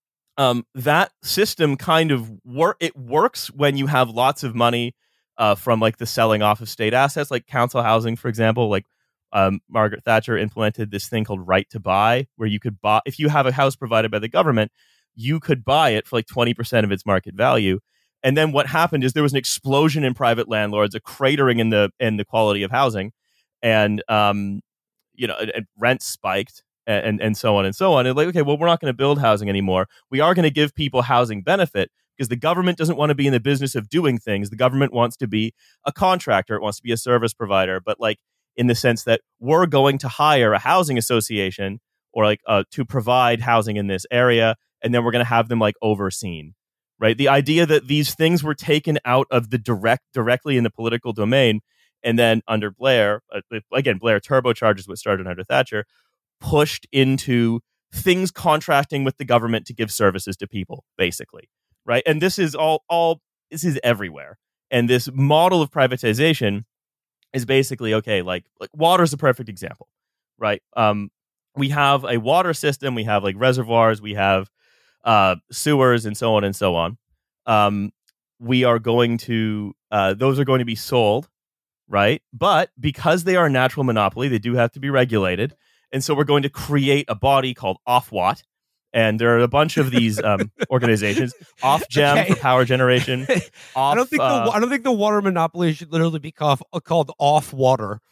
um, that system kind of work. It works when you have lots of money uh, from like the selling off of state assets, like council housing, for example. Like um, Margaret Thatcher implemented this thing called right to buy, where you could buy, if you have a house provided by the government, you could buy it for like twenty percent of its market value. And then what happened is there was an explosion in private landlords, a cratering in the in the quality of housing, and um, you know, and, and rents spiked, and and so on and so on. And like, okay, well, we're not going to build housing anymore. We are going to give people housing benefit because the government doesn't want to be in the business of doing things. The government wants to be a contractor. It wants to be a service provider, but like in the sense that we're going to hire a housing association or like uh, to provide housing in this area, and then we're going to have them like overseen. Right, the idea that these things were taken out of the direct, directly in the political domain, and then under Blair, uh, again, Blair turbocharges what started under Thatcher, pushed into things contracting with the government to give services to people, basically. Right, and this is all, all this is everywhere. And this model of privatization is basically okay. Like, like water is a perfect example, right? Um, we have a water system, we have like reservoirs, we have uh, sewers, and so on and so on. Um, we are going to, uh, those are going to be sold, right? But because they are a natural monopoly, they do have to be regulated. And so we're going to create a body called Ofwat. And there are a bunch of these um, organizations. Ofgem okay. for power generation. Off, I don't think uh, the I don't think the water monopoly should literally be called, called off water.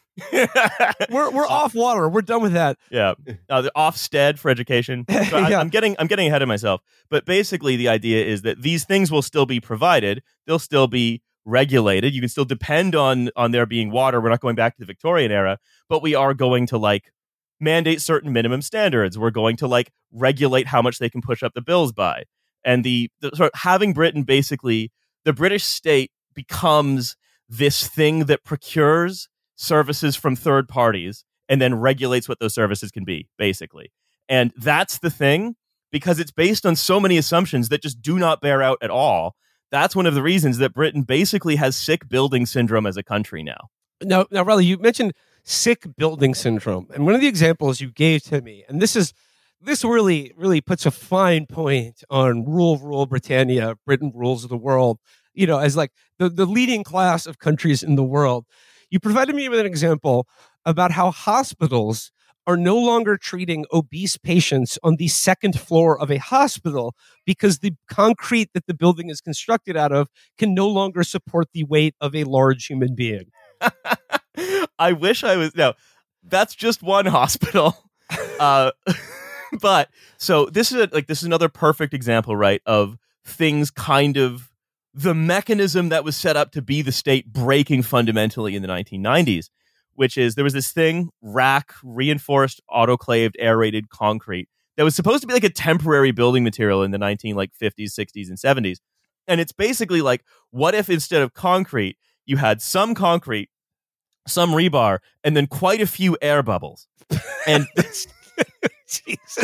we're we're off water. We're done with that. Yeah, uh, the Ofsted for education. So I, yeah. I'm getting I'm getting ahead of myself. But basically, the idea is that these things will still be provided. They'll still be regulated. You can still depend on on there being water. We're not going back to the Victorian era, but we are going to like mandate certain minimum standards. We're going to like regulate how much they can push up the bills by. And the, the sort of having Britain basically, the British state becomes this thing that procures services from third parties and then regulates what those services can be, basically. And that's the thing because it's based on so many assumptions that just do not bear out at all. That's one of the reasons that Britain basically has sick building syndrome as a country now. Now, now, Riley, you mentioned sick building syndrome, and one of the examples you gave to me, and this is this really, really puts a fine point on rule, rule, Britannia, Britain rules of the world. You know, as like the, the leading class of countries in the world. You provided me with an example about how hospitals are no longer treating obese patients on the second floor of a hospital because the concrete that the building is constructed out of can no longer support the weight of a large human being. I wish I was. No, that's just one hospital. uh, but so this is a, like this is another perfect example, right, of things kind of the mechanism that was set up to be the state breaking fundamentally in the nineteen nineties, which is there was this thing, R A C, reinforced autoclaved aerated concrete, that was supposed to be like a temporary building material in the nineteen like fifties, sixties, and seventies. And it's basically like, what if instead of concrete, you had some concrete, some rebar, and then quite a few air bubbles? And Jesus.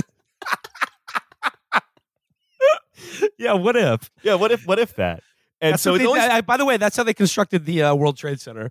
Yeah, what if? Yeah, what if? What if that? And that's so, it's they, only, I, by the way, that's how they constructed the uh, World Trade Center.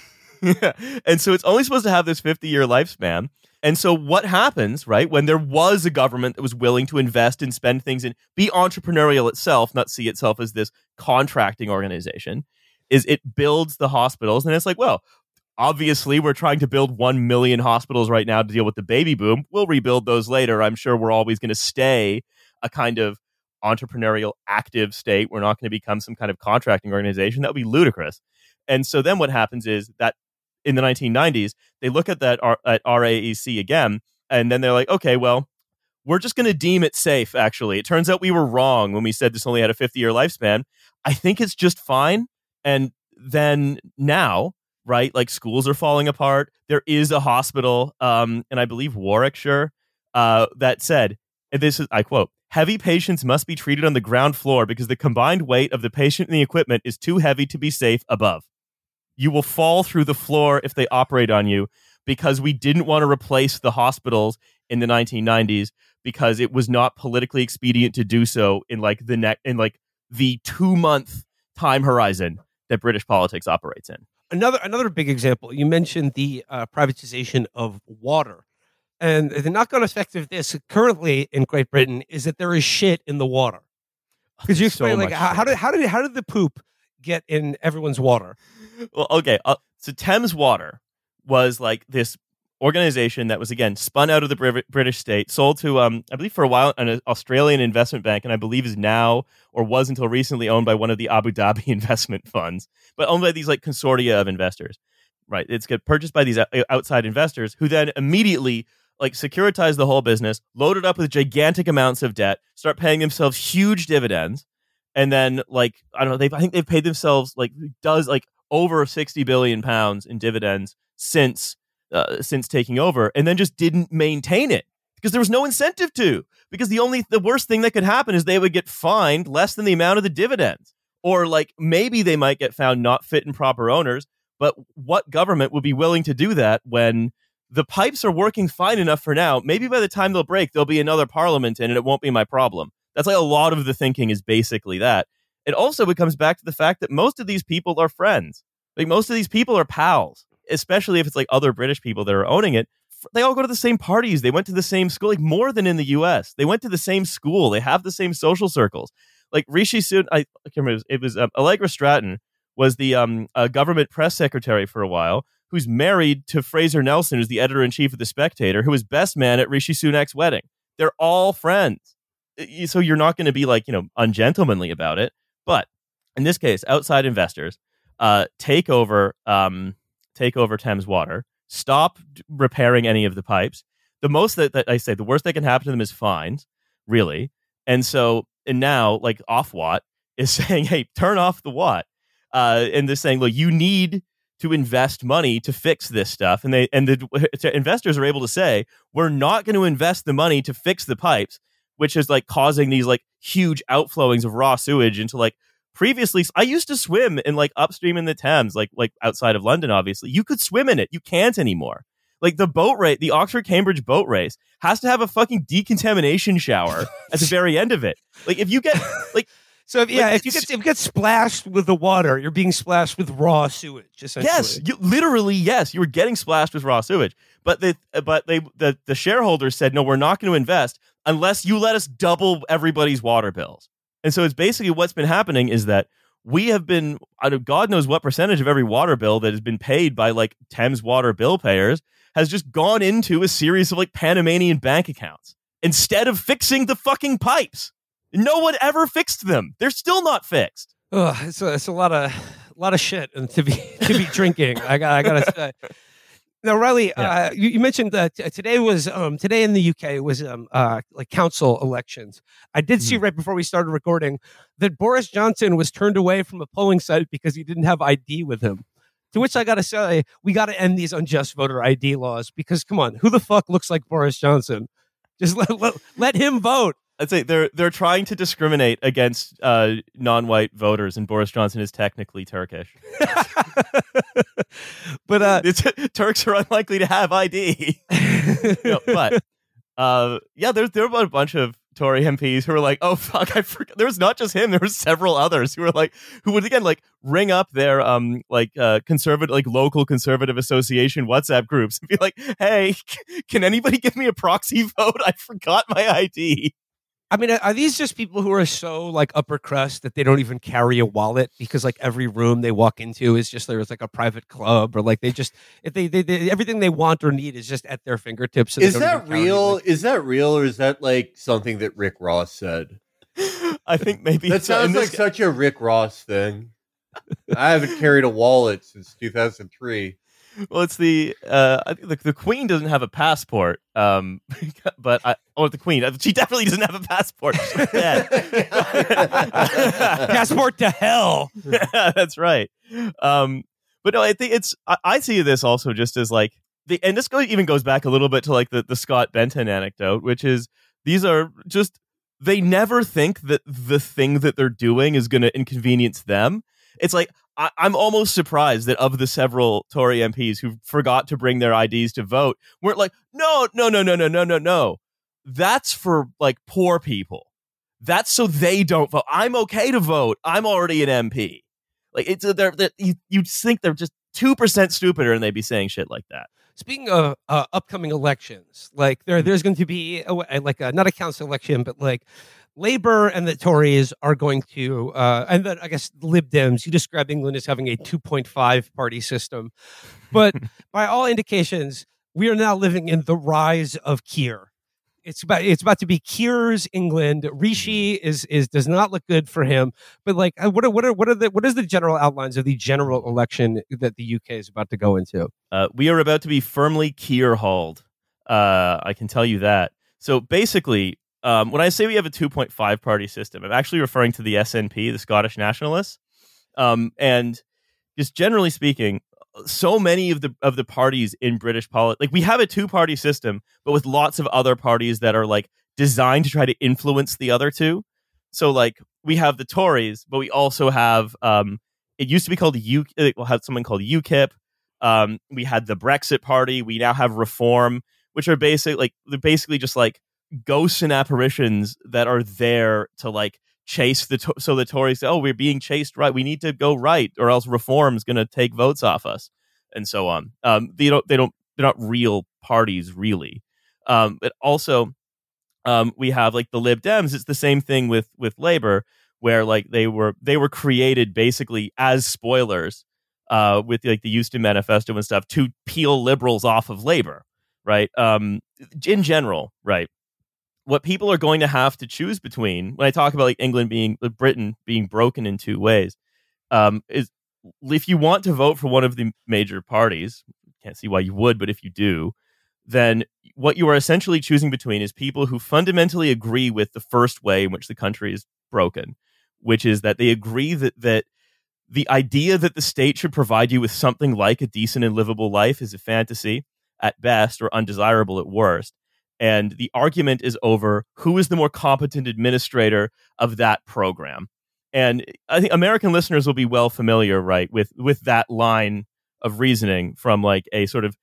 Yeah. And so it's only supposed to have this fifty-year lifespan. And so what happens, right, when there was a government that was willing to invest and spend things and be entrepreneurial itself, not see itself as this contracting organization, is it builds the hospitals. And it's like, well, obviously we're trying to build one million hospitals right now to deal with the baby boom. We'll rebuild those later. I'm sure we're always going to stay a kind of entrepreneurial active state. We're not going to become some kind of contracting organization. That would be ludicrous. And so then what happens is that in the nineteen nineties, they look at that R- at R A E C again, and then they're like, okay, well, we're just going to deem it safe, actually. It turns out we were wrong when we said this only had a fifty-year lifespan. I think it's just fine. And then now, right, like schools are falling apart. There is a hospital, um, and I believe Warwickshire, uh, that said, and this is, I quote, heavy patients must be treated on the ground floor because the combined weight of the patient and the equipment is too heavy to be safe above. You will fall through the floor if they operate on you, because we didn't want to replace the hospitals in the nineteen nineties because it was not politically expedient to do so in like the ne- in like the two month time horizon that British politics operates in. Another another big example. You mentioned the uh, privatization of water. And the knock-on effect of this currently in Great Britain is that there is shit in the water. Could you explain, So like, much how, shit. how did how did how did the poop get in everyone's water? Well, okay. Uh, so Thames Water was like this organization that was, again, spun out of the Brit- British state, sold to, um, I believe for a while, an Australian investment bank, and I believe is now, or was until recently, owned by one of the Abu Dhabi investment funds, but owned by these like consortia of investors. Right. It's get purchased by these outside investors who then immediately like securitize the whole business, load it up with gigantic amounts of debt, start paying themselves huge dividends. And then like, I don't know, they've, I think they've paid themselves like does like over sixty billion pounds in dividends since, uh, since taking over, and then just didn't maintain it because there was no incentive to, because the only, the worst thing that could happen is they would get fined less than the amount of the dividends, or like maybe they might get found not fit and proper owners. But what government would be willing to do that when the pipes are working fine enough for now? Maybe by the time they'll break, there'll be another parliament in and it won't be my problem. That's like a lot of the thinking is basically that. It also it comes back to the fact that most of these people are friends. Like most of these people are pals, especially if it's like other British people that are owning it. They all go to the same parties. They went to the same school, like more than in the U S. They went to the same school. They have the same social circles. Like Rishi Sunak, I, I can't remember, it was um, Allegra Stratton was the um, uh, government press secretary for a while, who's married to Fraser Nelson, who's the editor-in-chief of The Spectator, who was best man at Rishi Sunak's wedding. They're all friends. So you're not going to be like, you know, ungentlemanly about it. But in this case, outside investors uh, take over um, take over Thames Water, stop d- repairing any of the pipes. The most that, that I say, the worst that can happen to them is fines, really. And so, and now, like Ofwat is saying, hey, turn off the Watt. Uh, and they're saying, look, you need to invest money to fix this stuff. And they and the investors are able to say, we're not going to invest the money to fix the pipes, which is like causing these like huge outflowings of raw sewage into like previously. I used to swim in like upstream in the Thames, like like outside of London, obviously. You could swim in it. You can't anymore. Like the boat race, the Oxford Cambridge boat race has to have a fucking decontamination shower at the very end of it. Like if you get like. So if, yeah, like, if you get if you get splashed with the water, you're being splashed with raw sewage. Essentially. Yes, you, literally, yes, you were getting splashed with raw sewage. But the but they the, the shareholders said no, we're not going to invest unless you let us double everybody's water bills. And so it's basically what's been happening is that we have been out of God knows what percentage of every water bill that has been paid by like Thames Water bill payers has just gone into a series of like Panamanian bank accounts instead of fixing the fucking pipes. No one ever fixed them. They're still not fixed. Ugh, it's a, it's a lot of a lot of shit and to be to be drinking. I got I gotta say. Now, Riley, yeah. uh, you, you mentioned that t- today was um, today in the U K was um, uh, like council elections. I did mm-hmm. see right before we started recording that Boris Johnson was turned away from a polling site because he didn't have I D with him. To which I got to say, we got to end these unjust voter I D laws because, come on, who the fuck looks like Boris Johnson? Just let let, let him vote. I'd say they're they're trying to discriminate against uh, non-white voters, and Boris Johnson is technically Turkish. But uh, it's, Turks are unlikely to have I D. No, but uh, yeah, there's there were a bunch of Tory M Ps who were like, "Oh fuck, I forgot." There was not just him; there were several others who were like, who would again like ring up their um like uh conservative like local conservative association WhatsApp groups and be like, "Hey, can anybody give me a proxy vote? I forgot my I D." I mean, are these just people who are so like upper crust that they don't even carry a wallet because like every room they walk into is just there's like a private club or like they just if they, they, they everything they want or need is just at their fingertips. So is that real? Is that real or is that like something that Rick Ross said? I think maybe that sounds like such a Rick Ross thing. I haven't carried a wallet since two thousand three. Well, it's the uh, I think the, the Queen doesn't have a passport, um, but I, oh, the Queen, she definitely doesn't have a passport. She's dead. Passport to hell. Yeah, that's right. Um, but no, I think it's I, I see this also just as like the, and this go, even goes back a little bit to like the the Scott Benton anecdote, which is these are just they never think that the thing that they're doing is going to inconvenience them. It's like. I, I'm almost surprised that of the several Tory M Ps who forgot to bring their I Ds to vote, weren't like, no, no, no, no, no, no, no, no. That's for like poor people. That's so they don't vote. I'm okay to vote. I'm already an M P. Like it's they're, they're you you'd think they're just two percent stupider and they'd be saying shit like that. Speaking of uh, upcoming elections, like there there's going to be a, like a, not a council election, but like. Labour and the Tories are going to, uh, and then I guess Lib Dems, you describe England as having a two point five party system. But by all indications, we are now living in the rise of Keir. It's about it's about to be Keir's England. Rishi is is does not look good for him. But like, what are what are what are the what is the general outlines of the general election that the U K is about to go into? Uh, we are about to be firmly Keir-hauled. Uh, I can tell you that. So basically. Um, when I say we have a two point five party system, I'm actually referring to the S N P, the Scottish Nationalists. Um, and just generally speaking, so many of the of the parties in British politics, like we have a two party system, but with lots of other parties that are like designed to try to influence the other two. So like we have the Tories, but we also have um, it used to be called U. We'll have something called UKIP. Um, we had the Brexit Party. We now have Reform, which are basically like they're basically just like. Ghosts and apparitions that are there to like chase the to- so the Tories say, oh, we're being chased right, we need to go right or else Reform's going to take votes off us and so on. Um, they don't they don't they're not real parties really. Um, but also um, we have like the Lib Dems. It's the same thing with with Labour where like they were they were created basically as spoilers uh, with like the Euston Manifesto and stuff to peel liberals off of Labour, right? Um, in general, right. What people are going to have to choose between when I talk about like England being Britain being broken in two ways um, is if you want to vote for one of the major parties, can't see why you would, but if you do, then what you are essentially choosing between is people who fundamentally agree with the first way in which the country is broken, which is that they agree that that the idea that the state should provide you with something like a decent and livable life is a fantasy at best or undesirable at worst. And the argument is over who is the more competent administrator of that program. And I think American listeners will be well familiar, right, with, with that line of reasoning from like a sort of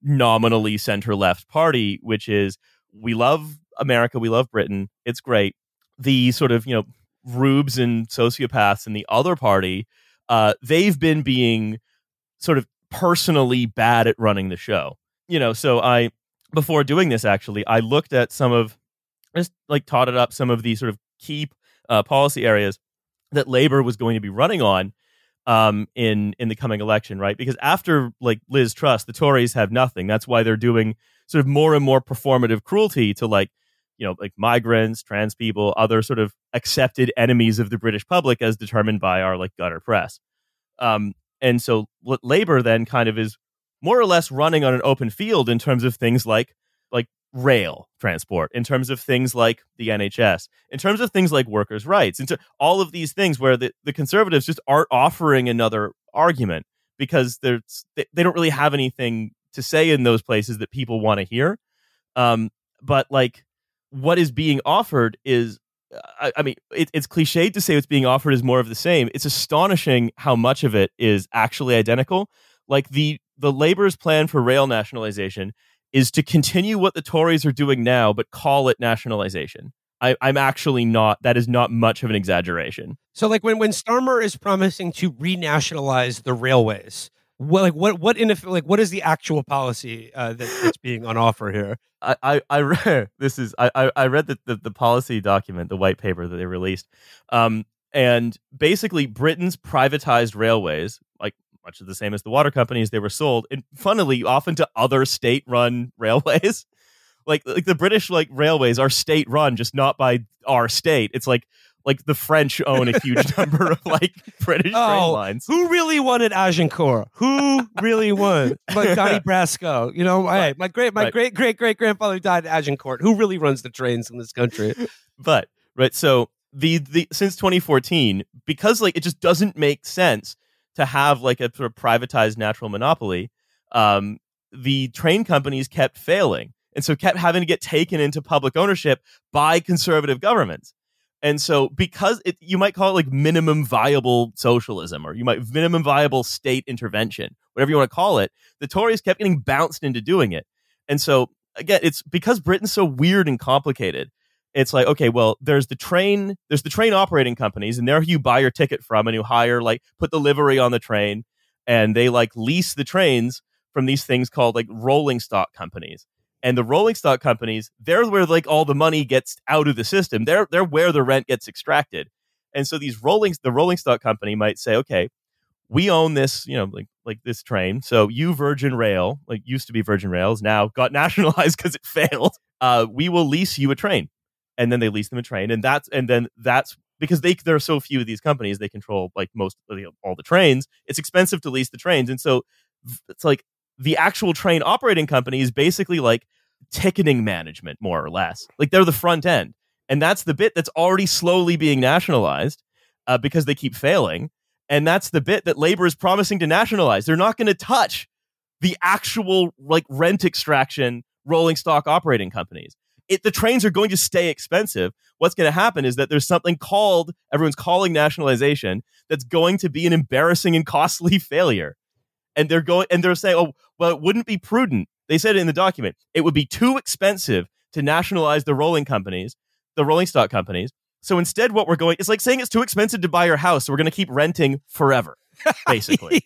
nominally center-left party, which is we love America, we love Britain, it's great. The sort of, you know, rubes and sociopaths in the other party, uh, they've been being sort of personally bad at running the show. You know, so I, before doing this, actually, I looked at some of, just like totted up some of the sort of key uh, policy areas that Labour was going to be running on um, in in the coming election, right? Because after like Liz Truss, the Tories have nothing. That's why they're doing sort of more and more performative cruelty to like, you know, like migrants, trans people, other sort of accepted enemies of the British public as determined by our like gutter press. Um, and so what Labour then kind of is more or less running on an open field in terms of things like like rail transport, in terms of things like the N H S, in terms of things like workers' rights, into all of these things where the, the Conservatives just aren't offering another argument because there's they, they don't really have anything to say in those places that people want to hear. Um, but like what is being offered is, I, I mean, it, it's cliched to say what's being offered is more of the same. It's astonishing how much of it is actually identical. Like the the Labour's plan for rail nationalization is to continue what the Tories are doing now, but call it nationalization. I, I'm actually not, that is not much of an exaggeration. So like when, when Starmer is promising to renationalize the railways, what, like what, what in like what is the actual policy uh, that, that's being on offer here? I, I, I read, this is, I, I read the, the, the policy document, the white paper that they released. Um, and basically Britain's privatized railways, like much of the same as the water companies, they were sold, and funnily often to other state-run railways. Like, like the British like railways are state-run, just not by our state. It's like like the French own a huge number of like British oh, train lines. Who really wanted Agincourt? Who really won? Like Donnie Brasco. You know, right. hey, my great my right. great great great grandfather died at Agincourt. Who really runs the trains in this country? But right, so the the since twenty fourteen, because like it just doesn't make sense to have like a sort of privatized natural monopoly, um, the train companies kept failing. And so kept having to get taken into public ownership by conservative governments. And so because it, you might call it like minimum viable socialism, or you might minimum viable state intervention, whatever you want to call it, the Tories kept getting bounced into doing it. And so again, it's because Britain's so weird and complicated. It's like, okay, well, there's the train, there's the train operating companies, and there you buy your ticket from, and you hire, like, put the livery on the train, and they like lease the trains from these things called like rolling stock companies. And the rolling stock companies, they're where like all the money gets out of the system. They're they're where the rent gets extracted. And so these rolling, the rolling stock company might say, okay, we own this, you know, like like this train. So you, Virgin Rail, like used to be Virgin Rails, now got nationalized because it failed. Uh, we will lease you a train. And then they lease them a train, and that's and then that's because they there are so few of these companies, they control like most of the, all the trains. It's expensive to lease the trains, and so it's like the actual train operating company is basically like ticketing management, more or less. Like they're the front end, and that's the bit that's already slowly being nationalized uh, because they keep failing, and that's the bit that Labour is promising to nationalize. They're not going to touch the actual like rent extraction rolling stock operating companies. It, the trains are going to stay expensive. What's going to happen is that there's something called, everyone's calling nationalization, that's going to be an embarrassing and costly failure. And they're going, and they're saying, oh, well, it wouldn't be prudent. They said it in the document. It would be too expensive to nationalize the rolling companies, the rolling stock companies. So instead, what we're going, it's like saying it's too expensive to buy your house, so we're going to keep renting forever, basically.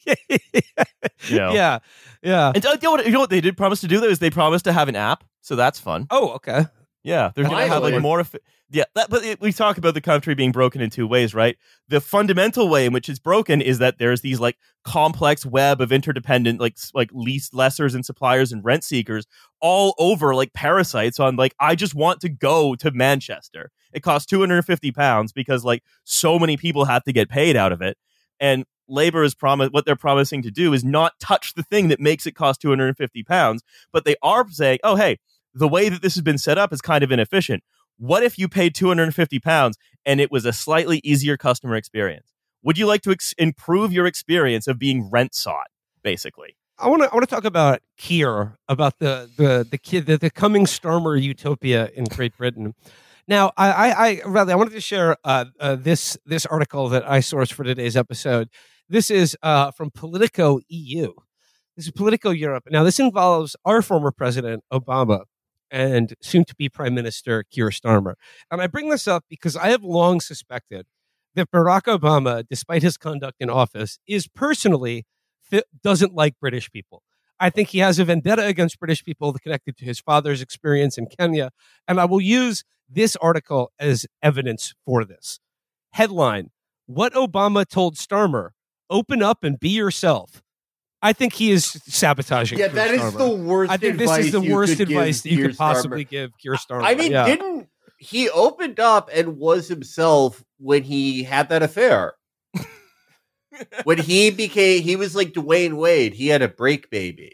You know? Yeah, yeah. And uh, you know, what, you know what they did promise to do, though, is they promised to have an app. So that's fun. Oh, okay. Yeah, they're going to have like a more. Yeah, that, but it, we talk about the country being broken in two ways, right? The fundamental way in which it's broken is that there's these like complex web of interdependent, like like lease lessors and suppliers and rent seekers all over, like parasites on like, I just want to go to Manchester. It costs two hundred fifty pounds because like so many people have to get paid out of it, and Labour is promised, what they're promising to do is not touch the thing that makes it cost two hundred fifty pounds, but they are saying, oh, hey, the way that this has been set up is kind of inefficient. What if you paid two hundred fifty pounds and it was a slightly easier customer experience? Would you like to ex- improve your experience of being rent sought, basically? I want to I want to talk about Keir, about the the the kid the, the coming Starmer utopia in Great Britain. Now, I I, I rather I wanted to share uh, uh, this this article that I sourced for today's episode. This is uh, from Politico E U. This is Politico Europe. Now, this involves our former president, Obama, and soon-to-be Prime Minister Keir Starmer. And I bring this up because I have long suspected that Barack Obama, despite his conduct in office, is personally doesn't like British people. I think he has a vendetta against British people connected to his father's experience in Kenya. And I will use this article as evidence for this. Headline, what Obama told Starmer, open up and be yourself. I think he is sabotaging. Yeah, Keir that is Starmer. the worst. I think this is the worst advice that you Keir could possibly Starmer. give Keir Starmer. I mean, yeah. didn't he opened up and was himself when he had that affair? When he became, he was like Dwayne Wade. He had a break baby.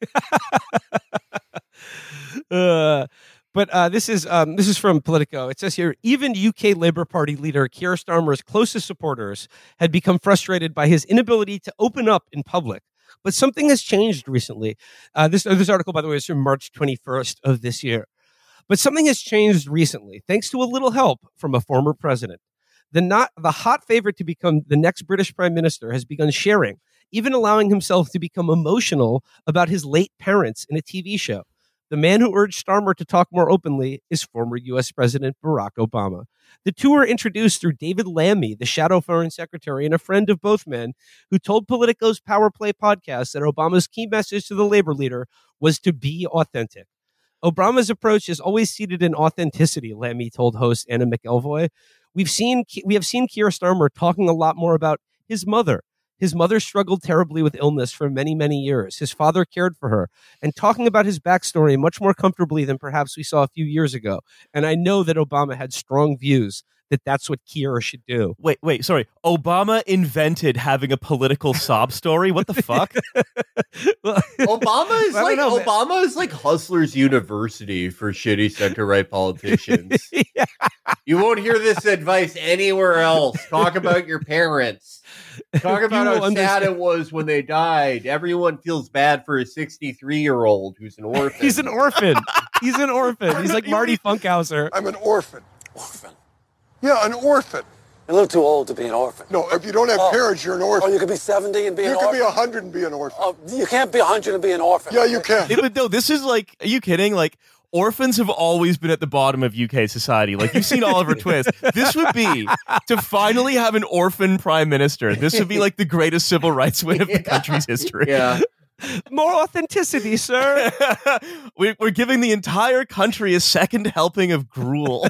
uh, but uh, this is um, this is from Politico. It says here, even U K Labour Party leader Keir Starmer's closest supporters had become frustrated by his inability to open up in public. But something has changed recently. Uh, this this article, by the way, is from March twenty-first of this year. But something has changed recently, thanks to a little help from a former president. The not the hot favorite to become the next British prime minister has begun sharing, even allowing himself to become emotional about his late parents in a T V show. The man who urged Starmer to talk more openly is former U S President Barack Obama. The two were introduced through David Lammy, the shadow foreign secretary and a friend of both men, who told Politico's Power Play podcast that Obama's key message to the labor leader was to be authentic. Obama's approach is always seated in authenticity, Lammy told host Anna McElvoy. We've seen we have seen Keir Starmer talking a lot more about his mother. His mother struggled terribly with illness for many, many years. His father cared for her, and talking about his backstory much more comfortably than perhaps we saw a few years ago. And I know that Obama had strong views that that's what Keir should do. Wait, wait, sorry. Obama invented having a political sob story? What the fuck? Obama is like know, Obama is like Hustlers University for shitty center-right politicians. Yeah. You won't hear this advice anywhere else. Talk about your parents. Talk about how understand. sad it was when they died. Everyone feels bad for a sixty-three-year-old who's an orphan. He's an orphan. He's an orphan. He's like Marty Funkhauser. I'm an orphan. Orphan? Yeah, an orphan. You're a little too old to be an orphan. No, if you don't have oh. parents, you're an orphan. Oh, you could be seventy and be you an orphan? You could be one hundred and be an orphan. Oh, you can't be one hundred and be an orphan. Yeah, you can. It, no, this is like, are you kidding? Like, orphans have always been at the bottom of U K society. Like, you've seen Oliver Twist. This would be, to finally have an orphan prime minister, this would be like the greatest civil rights win of the country's history. Yeah. More authenticity, sir. we, we're giving the entire country a second helping of gruel.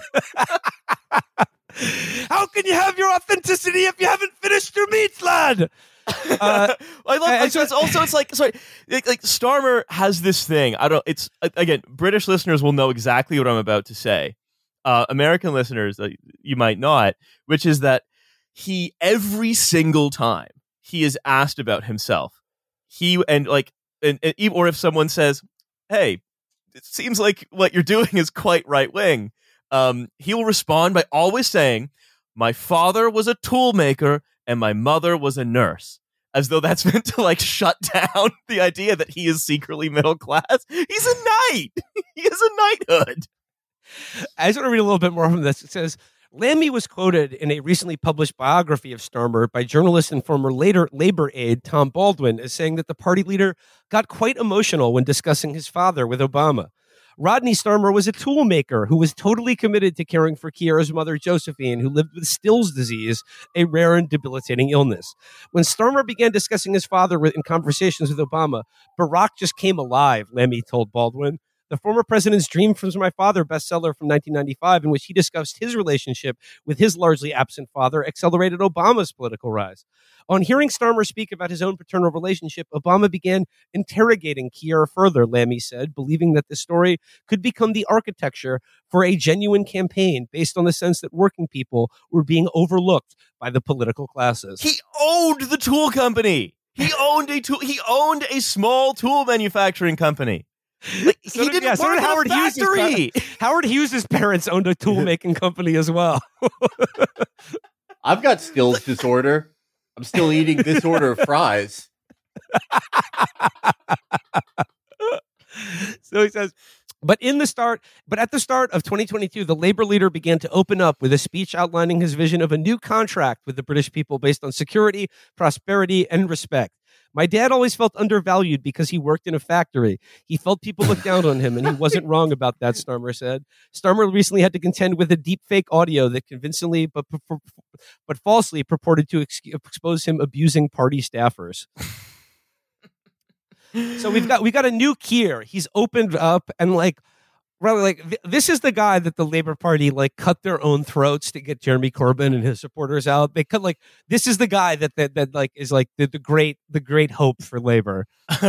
How can you have your authenticity if you haven't finished your meat, lad? Uh, I love. Like, so it's also, it's like, sorry, like, like Starmer has this thing. I don't. It's again, British listeners will know exactly what I'm about to say. Uh, American listeners, uh, you might not. Which is that he every single time he is asked about himself, he and like, and, and or if someone says, "Hey, it seems like what you're doing is quite right wing." Um, he will respond by always saying, "My father was a tool maker and my mother was a nurse," as though that's meant to like shut down the idea that he is secretly middle class. He's a knight. He is a knighthood. I just want to read a little bit more from this. It says, Lammy was quoted in a recently published biography of Starmer by journalist and former later labor aide Tom Baldwin as saying that the party leader got quite emotional when discussing his father with Obama. Rodney Starmer was a tool maker who was totally committed to caring for Keir's mother, Josephine, who lived with Still's disease, a rare and debilitating illness. When Starmer began discussing his father in conversations with Obama, Barack just came alive, Lammy told Baldwin. The former president's Dream from My Father bestseller from nineteen ninety-five, in which he discussed his relationship with his largely absent father, accelerated Obama's political rise. On hearing Starmer speak about his own paternal relationship, Obama began interrogating Keir further, Lammy said, believing that the story could become the architecture for a genuine campaign based on the sense that working people were being overlooked by the political classes. He owned the tool company. He owned a tool. He owned a small tool manufacturing company. Like, so he did, didn't yeah, so work did in Howard a factory. Hughes' Howard Hughes' parents owned a tool making company as well. I've got Still's disorder. I'm still eating this order of fries. So he says, but in the start, but at the start of twenty twenty-two, the labor leader began to open up with a speech outlining his vision of a new contract with the British people based on security, prosperity, and respect. My dad always felt undervalued because he worked in a factory. He felt people looked down on him, and he wasn't wrong about that, Starmer said. Starmer recently had to contend with a deep fake audio that convincingly but, but falsely purported to ex- expose him abusing party staffers. So we've got we got a new Keir. He's opened up and like really like th- this is the guy that the Labour Party like cut their own throats to get Jeremy Corbyn and his supporters out. They cut like this is the guy that that, that like is like the, the great the great hope for Labour.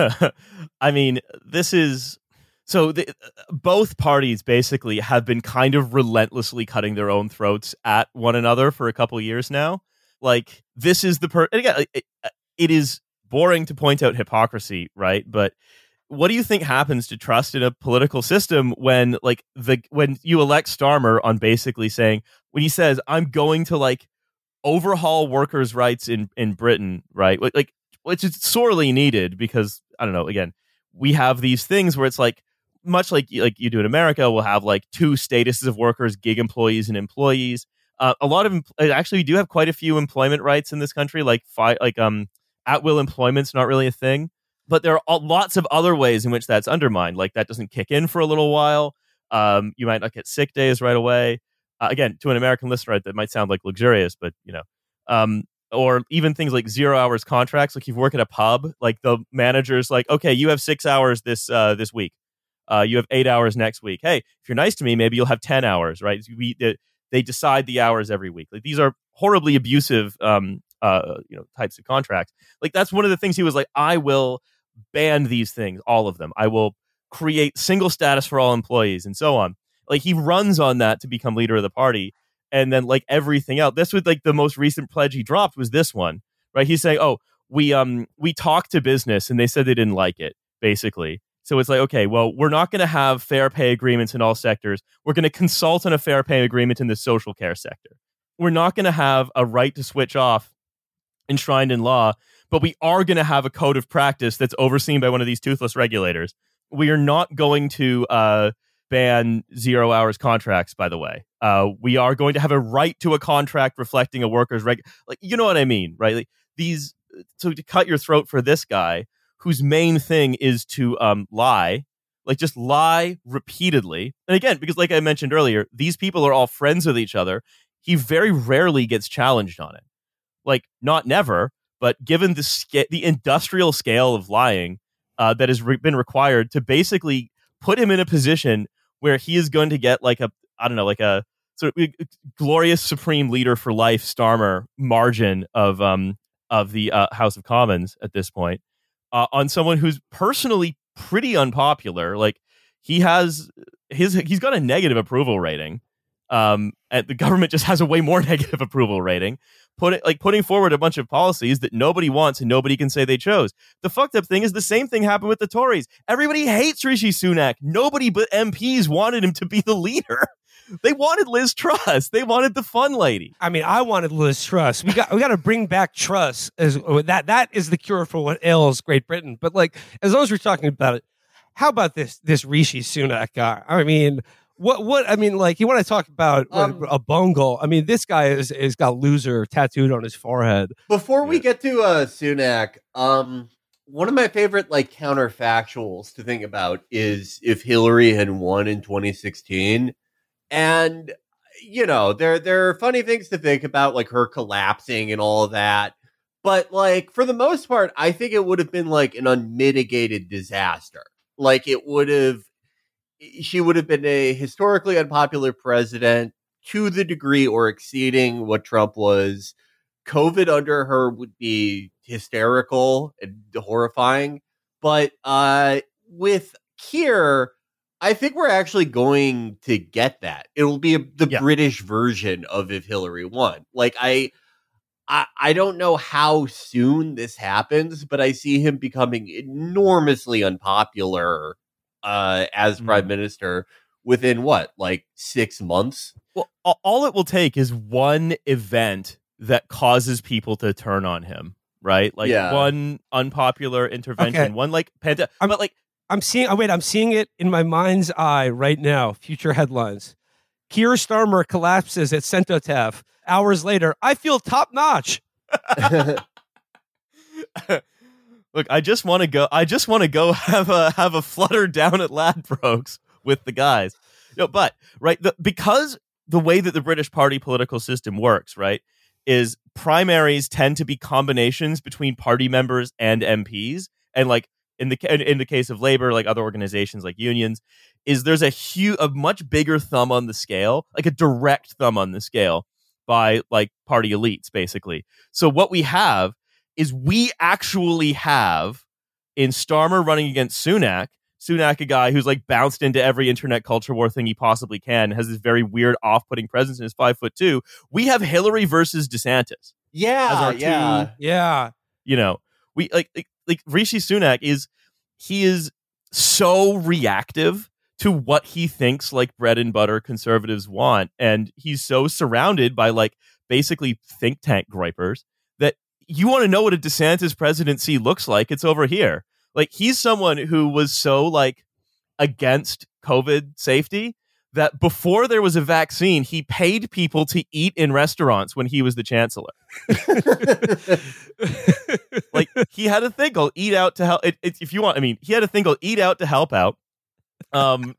I mean, this is so the, both parties basically have been kind of relentlessly cutting their own throats at one another for a couple of years now. Like this is the per and again it, it is boring to point out hypocrisy, right? But what do you think happens to trust in a political system when like the when you elect Starmer on basically saying when he says I'm going to like overhaul workers' rights in in Britain, right? Like which is sorely needed because I don't know, again, we have these things where it's like much like like you do in America, we'll have like two statuses of workers, gig employees and employees. Uh, a lot of actually we do have quite a few employment rights in this country, like fi- like um at will employment's not really a thing. But there are lots of other ways in which that's undermined. Like that doesn't kick in for a little while. Um, you might not get sick days right away. Uh, again, to an American listener, that might sound like luxurious, but you know, um, or even things like zero hours contracts. Like you work at a pub, like the manager's like, okay, you have six hours this uh, this week. Uh, you have eight hours next week. Hey, if you're nice to me, maybe you'll have ten hours, right? We they, they decide the hours every week. Like these are horribly abusive, um, uh, you know, types of contracts. Like that's one of the things he was like, I will ban these things, all of them. I will create single status for all employees and so on. Like he runs on that to become leader of the party. And then like everything else, this was like the most recent pledge he dropped was this one, right? He's saying, oh, we, um, we talked to business and they said they didn't like it, basically. So it's like, okay, well, we're not going to have fair pay agreements in all sectors. We're going to consult on a fair pay agreement in the social care sector. We're not going to have a right to switch off enshrined in law, but we are going to have a code of practice that's overseen by one of these toothless regulators. We are not going to uh, ban zero hours contracts, by the way. Uh, we are going to have a right to a contract reflecting a worker's reg. Like, you know what I mean, right? Like these, so to cut your throat for this guy whose main thing is to um, lie, like just lie repeatedly. And again, because like I mentioned earlier, these people are all friends with each other. He very rarely gets challenged on it. Like not never, but given the sca- the industrial scale of lying uh, that has re- been required to basically put him in a position where he is going to get like a, I don't know, like a sort of glorious supreme leader for life Starmer margin of um of the uh, House of Commons at this point uh, on someone who's personally pretty unpopular. Like he has his he's got a negative approval rating. Um, and the government just has a way more negative approval rating. Put it like putting forward a bunch of policies that nobody wants and nobody can say they chose. The fucked up thing is the same thing happened with the Tories. Everybody hates Rishi Sunak. Nobody but M Ps wanted him to be the leader. They wanted Liz Truss. They wanted the fun lady. I mean, I wanted Liz Truss. We got we got to bring back Truss as that. That is the cure for what ails Great Britain. But like, as long as we're talking about it, how about this this Rishi Sunak guy? I mean. What, what, I mean, like, you want to talk about Um, a bungle. I mean, this guy is, is got loser tattooed on his forehead. Before we get to uh, Sunak, um, one of my favorite, like, counterfactuals to think about is if Hillary had won in twenty sixteen. And, you know, there, there are funny things to think about, like her collapsing and all of that. But, like, for the most part, I think it would have been, like, an unmitigated disaster. Like, it would have... She would have been a historically unpopular president to the degree or exceeding what Trump was. COVID under her would be hysterical and horrifying. But uh, with Keir, I think we're actually going to get that. It will be a, the yeah. British version of if Hillary won. Like, I, I, I don't know how soon this happens, but I see him becoming enormously unpopular Uh, as prime minister within what, like six months? Well, all it will take is one event that causes people to turn on him, right? Like yeah. one unpopular intervention, okay. one like panda. I'm, but like I'm seeing. Oh wait, I'm seeing it in my mind's eye right now. Future headlines: Keir Starmer collapses at Centotaf. Hours later, I feel top notch. Look, I just want to go. I just want to go have a have a flutter down at Ladbrokes with the guys. No, but right, the, because the way that the British party political system works, right, is primaries tend to be combinations between party members and M Ps, and like in the in the case of Labour, like other organizations like unions, is there's a huge, a much bigger thumb on the scale, like a direct thumb on the scale by like party elites, basically. So what we have is we actually have in Starmer running against Sunak, Sunak, a guy who's like bounced into every internet culture war thing he possibly can, has this very weird off-putting presence and is five foot two. We have Hillary versus DeSantis. Yeah, as our yeah. two, Yeah. you know, we like, like, like Rishi Sunak is, he is so reactive to what he thinks like bread and butter conservatives want. And he's so surrounded by like basically think tank gripers that you want to know what a DeSantis presidency looks like. It's over here. Like, he's someone who was so like against COVID safety that before there was a vaccine, he paid people to eat in restaurants when he was the chancellor. Like, he had a thing called Eat Out to Help. It, it, if you want, I mean, he had a thing called Eat Out to Help Out. Um,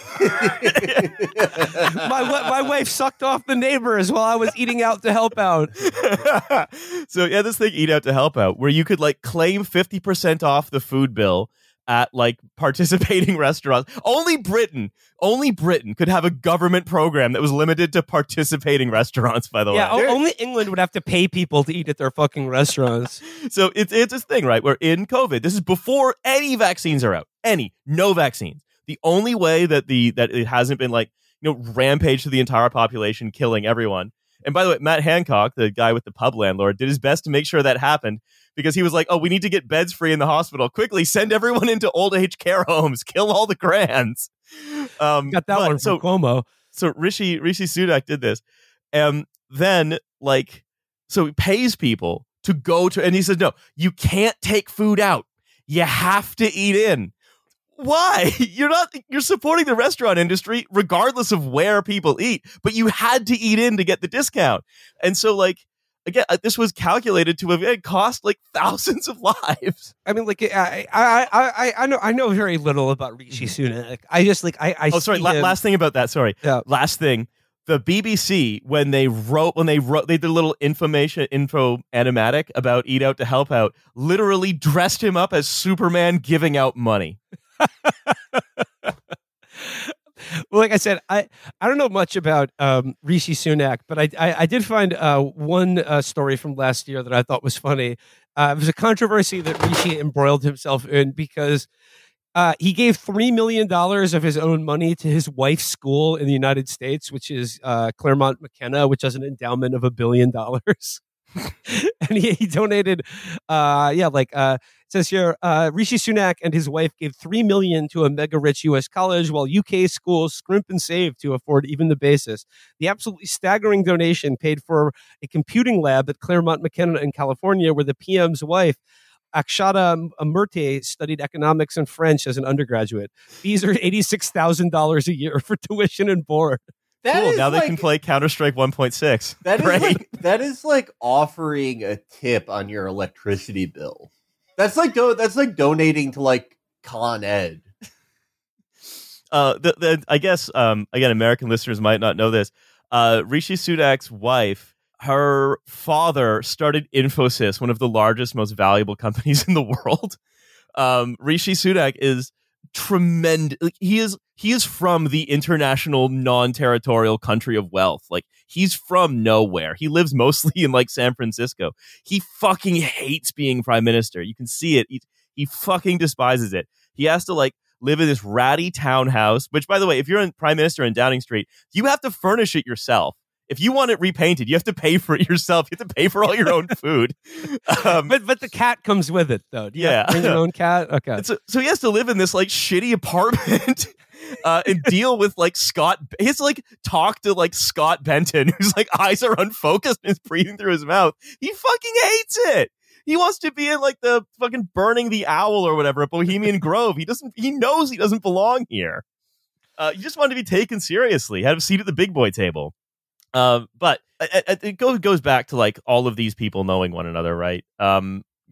my my wife sucked off the neighbors while I was eating out to help out. So yeah, this thing Eat Out to Help Out, where you could like claim fifty percent off the food bill at like participating restaurants. Only Britain, only Britain could have a government program that was limited to participating restaurants, by the Yeah, way. o- only England would have to pay people to eat at their fucking restaurants. So it's it's this thing, right? Where in COVID, this is before any vaccines are out. Any, no vaccines. The only way that the that it hasn't been like, you know, rampage to the entire population, killing everyone. And by the way, Matt Hancock, the guy with the pub landlord, did his best to make sure that happened, because he was like, oh, we need to get beds free in the hospital. Quickly, send everyone into old age care homes. Kill all the grands. Um, Got that but- one so, from Cuomo. so Rishi Rishi Sunak did this. And then, like, so he pays people to go to, and he says, no, you can't take food out. You have to eat in. Why? You're not, you're supporting the restaurant industry regardless of where people eat, but you had to eat in to get the discount. And so, like, again, this was calculated to have cost like thousands of lives. I mean, like, I, I, I, I know, I know very little about Rishi Sunak. I just like, I, I Oh, sorry. see La- him- last thing about that. Sorry. Yeah. Last thing. The B B C, when they wrote, when they wrote, they did a little information, info animatic about Eat Out to Help Out, literally dressed him up as Superman giving out money. Well, like I said, I, I don't know much about um, Rishi Sunak, but I I, I did find uh, one uh, story from last year that I thought was funny. Uh, it was a controversy that Rishi embroiled himself in because uh, he gave three million dollars of his own money to his wife's school in the United States, which is uh, Claremont McKenna, which has an endowment of a billion dollars. And he, he donated, uh, yeah, like uh, it says here, uh, Rishi Sunak and his wife gave three million dollars to a mega rich U S college, while U K schools scrimp and save to afford even the basis. The absolutely staggering donation paid for a computing lab at Claremont McKenna in California, where the P M's wife, Akshata Murthy, studied economics and French as an undergraduate. Fees are eighty-six thousand dollars a year for tuition and board. That Cool. is Now they like- can play Counter-Strike one point six. That is Great. like that is like offering a tip on your electricity bill. That's like do- that's like donating to like Con Ed. Uh, the, the, I guess, um, again, American listeners might not know this. Uh, Rishi Sunak's wife, her father started Infosys, one of the largest, most valuable companies in the world. Um, Rishi Sunak is tremendous. Like, he is he is from the international non-territorial country of wealth. Like, he's from nowhere. He lives mostly in like San Francisco. He fucking hates being prime minister. You can see it. He, he fucking despises it. He has to like live in this ratty townhouse, which, by the way, if you're in prime minister in Downing Street, you have to furnish it yourself. If you want it repainted, you have to pay for it yourself. You have to pay for all your own food. Um, But but the cat comes with it, though. Do you Yeah. have to bring your own cat? Okay. so, so he has to live in this like shitty apartment uh, and deal with like Scott. He has to like talk to like Scott Benton, whose like eyes are unfocused and is breathing through his mouth. He fucking hates it. He wants to be in like the fucking Burning the Owl or whatever at Bohemian Grove. He doesn't. He knows he doesn't belong here. Uh, he just wanted to be taken seriously. Had a seat at the big boy table. Um, but it, it goes goes back to like all of these people knowing one another, right? Um,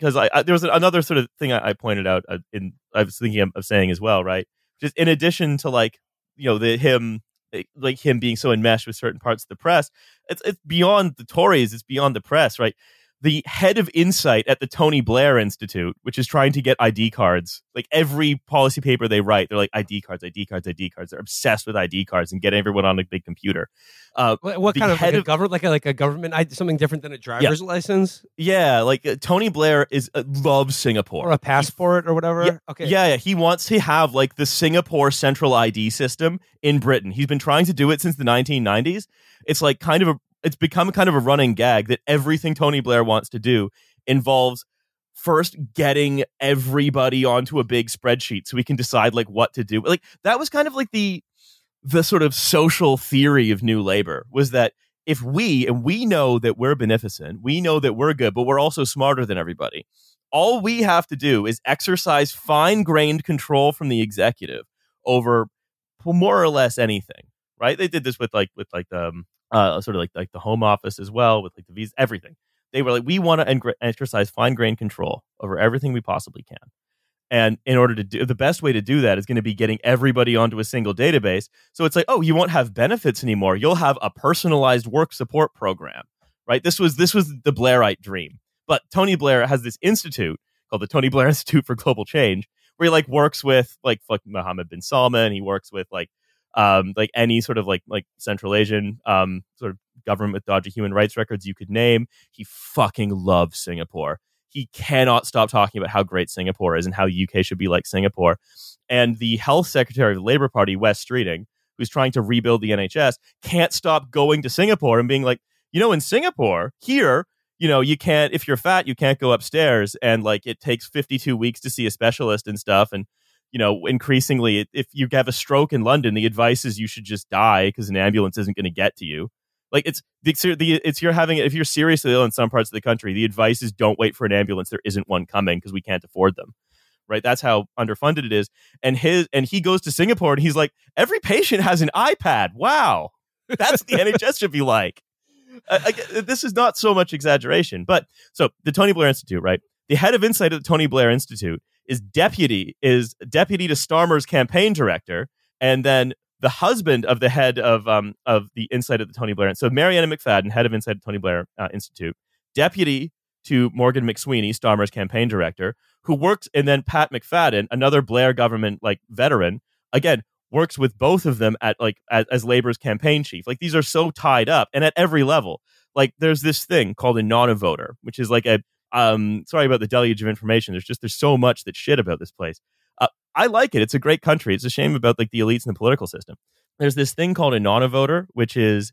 because I, I there was another sort of thing I, I pointed out uh, in I was thinking of, of saying as well, right? Just in addition to like you know the him like him being so enmeshed with certain parts of the press, it's it's beyond the Tories, it's beyond the press, right? The head of Insight at the Tony Blair Institute, which is trying to get I D cards, like every policy paper they write, they're like I D cards, I D cards, I D cards. They're obsessed with I D cards and get everyone on a big computer. Uh, What, what kind of, head like a of government, like a, like a government, I- something different than a driver's license yeah, like uh, Tony Blair is uh, loves Singapore or a passport or whatever? Yeah, Okay. yeah, yeah. He wants to have like the Singapore central I D system in Britain. He's been trying to do it since the nineteen nineties. It's like kind of a, it's become kind of a running gag that everything Tony Blair wants to do involves first getting everybody onto a big spreadsheet so we can decide like what to do. Like that was kind of like the the sort of social theory of New Labour was that if we, and we know that we're beneficent, we know that we're good, but we're also smarter than everybody. All we have to do is exercise fine-grained control from the executive over more or less anything, right? They did this with like with like the um, uh, sort of like like the Home Office as well, with like the visa, everything. They were like, we want to en- exercise fine-grained control over everything we possibly can. And in order to do the best way to do that is going to be getting everybody onto a single database. So it's like, oh, you won't have benefits anymore. You'll have a personalized work support program, right? This was this was the Blairite dream. But Tony Blair has this institute called the Tony Blair Institute for Global Change, where he like works with like, like Mohammed bin Salman. He works with like um, like any sort of like like Central Asian um, sort of government with dodgy human rights records you could name. He fucking loves Singapore. He cannot stop talking about how great Singapore is and how U K should be like Singapore. And the health secretary of the Labour Party, Wes Streeting, who's trying to rebuild the N H S, can't stop going to Singapore and being like, you know, in Singapore, here, you know, you can't, if you're fat, you can't go upstairs. And like, it takes fifty-two weeks to see a specialist and stuff. And, you know, increasingly, if you have a stroke in London, the advice is you should just die because an ambulance isn't going to get to you. Like it's the it's you're having if you're seriously ill in some parts of the country, the advice is don't wait for an ambulance. There isn't one coming because we can't afford them. Right? That's how underfunded it is. And his and he goes to Singapore and he's like, every patient has an iPad. Wow, that's what the N H S should be like. I, I, this is not so much exaggeration, but so the Tony Blair Institute, right? The head of Insight at the Tony Blair Institute is deputy is deputy to Starmer's campaign director, and then the husband of the head of um of the Insight at the Tony Blair. So Mariana McFadden, head of Insight at the Tony Blair uh, Institute, deputy to Morgan McSweeney, Starmer's campaign director, who worked, and then Pat McFadden, another Blair government like veteran, again works with both of them at like as, as Labour's campaign chief. Like these are so tied up, and at every level. Like there's this thing called a non-voter, which is like a um sorry about the deluge of information. There's just there's so much that's shit about this place. Uh, I like it. It's a great country. It's a shame about like the elites in the political system. There's this thing called a non-voter, which is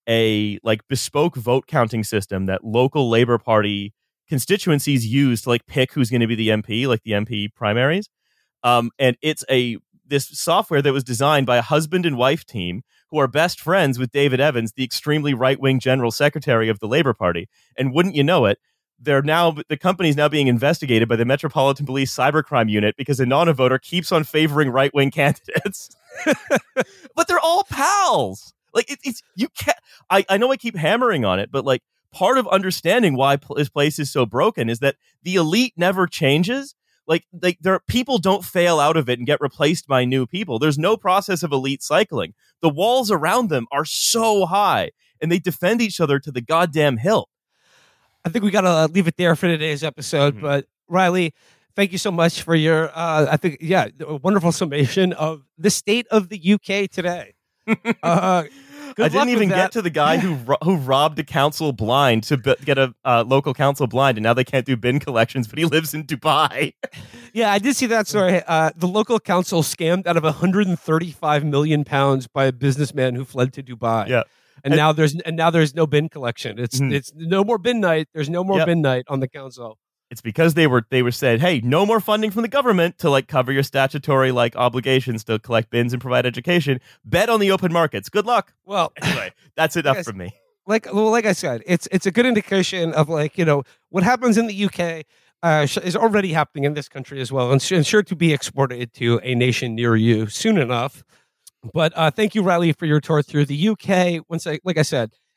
a like bespoke vote counting system that local Labour Party constituencies use to like pick who's going to be the M P, like the M P primaries. Um, and it's a this software that was designed by a husband and wife team who are best friends with David Evans, the extremely right-wing general secretary of the Labour Party. And wouldn't you know it, they're now the company's now being investigated by the Metropolitan Police Cybercrime Unit because a non-voter keeps on favoring right-wing candidates. But they're all pals. Like it, it's you can't. I, I know I keep hammering on it, but like part of understanding why pl- this place is so broken is that the elite never changes. Like like there people don't fail out of it and get replaced by new people. There's no process of elite cycling. The walls around them are so high, and they defend each other to the goddamn hilt. I think we got to leave it there for today's episode. Mm-hmm. But Riley, thank you so much for your, uh, I think, yeah, a wonderful summation of the state of the U K today. Uh, I didn't even get to the guy who ro- who robbed a council blind to b- get a uh, local council blind, and now they can't do bin collections, but he lives in Dubai. Yeah, I did see that story. Uh, the local council scammed out of one hundred thirty-five million pounds by a businessman who fled to Dubai. Yeah. And, and now there's and now there's no bin collection. It's mm-hmm. it's no more bin night. There's no more yep. bin night on the council. It's because they were they were said, hey, no more funding from the government to like cover your statutory like obligations to collect bins and provide education. Bet on the open markets. Good luck. Well, anyway, that's enough like from me. Like well, like I said, it's it's a good indication of like you know what happens in the U K uh, is already happening in this country as well, and sure to be exported to a nation near you soon enough. But uh, thank you, Riley, for your tour through the U K. Once I, like I said,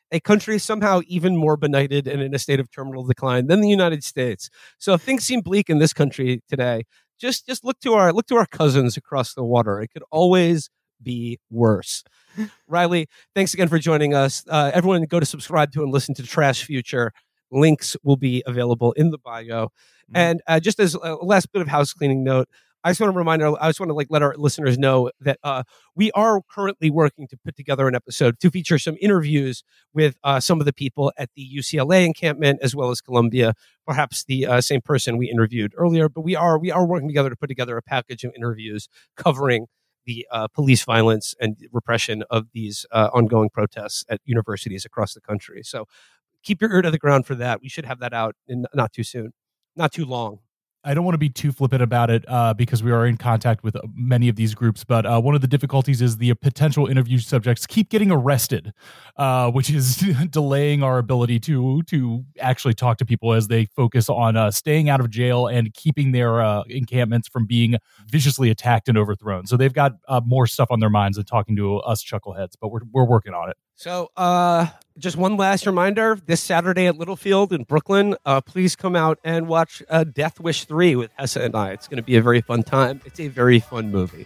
a country somehow even more benighted and in a state of terminal decline than the United States. So if things seem bleak in this country today, just just look to our look to our cousins across the water. It could always be worse. Riley, thanks again for joining us. Uh, everyone go to subscribe to and listen to Trash Future. Links will be available in the bio. Mm-hmm. And uh, just as a last bit of house cleaning note, I just want to remind our, I just want to like let our listeners know that uh, we are currently working to put together an episode to feature some interviews with uh, some of the people at the U C L A encampment as well as Columbia, perhaps the uh, same person we interviewed earlier. But we are we are working together to put together a package of interviews covering the uh, police violence and repression of these uh, ongoing protests at universities across the country. So keep your ear to the ground for that. We should have that out in not too soon, not too long. I don't want to be too flippant about it uh, because we are in contact with many of these groups, but uh, one of the difficulties is the potential interview subjects keep getting arrested, uh, which is delaying our ability to to actually talk to people as they focus on uh, staying out of jail and keeping their uh, encampments from being viciously attacked and overthrown. So they've got uh, more stuff on their minds than talking to us chuckleheads, but we're we're working on it. So uh, just one last reminder, this Saturday at Littlefield in Brooklyn, uh, please come out and watch uh, Death Wish three with Hessa and I. It's going to be a very fun time. It's a very fun movie.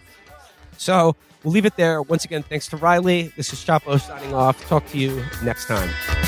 So we'll leave it there. Once again, thanks to Riley. This is Chapo signing off. Talk to you next time.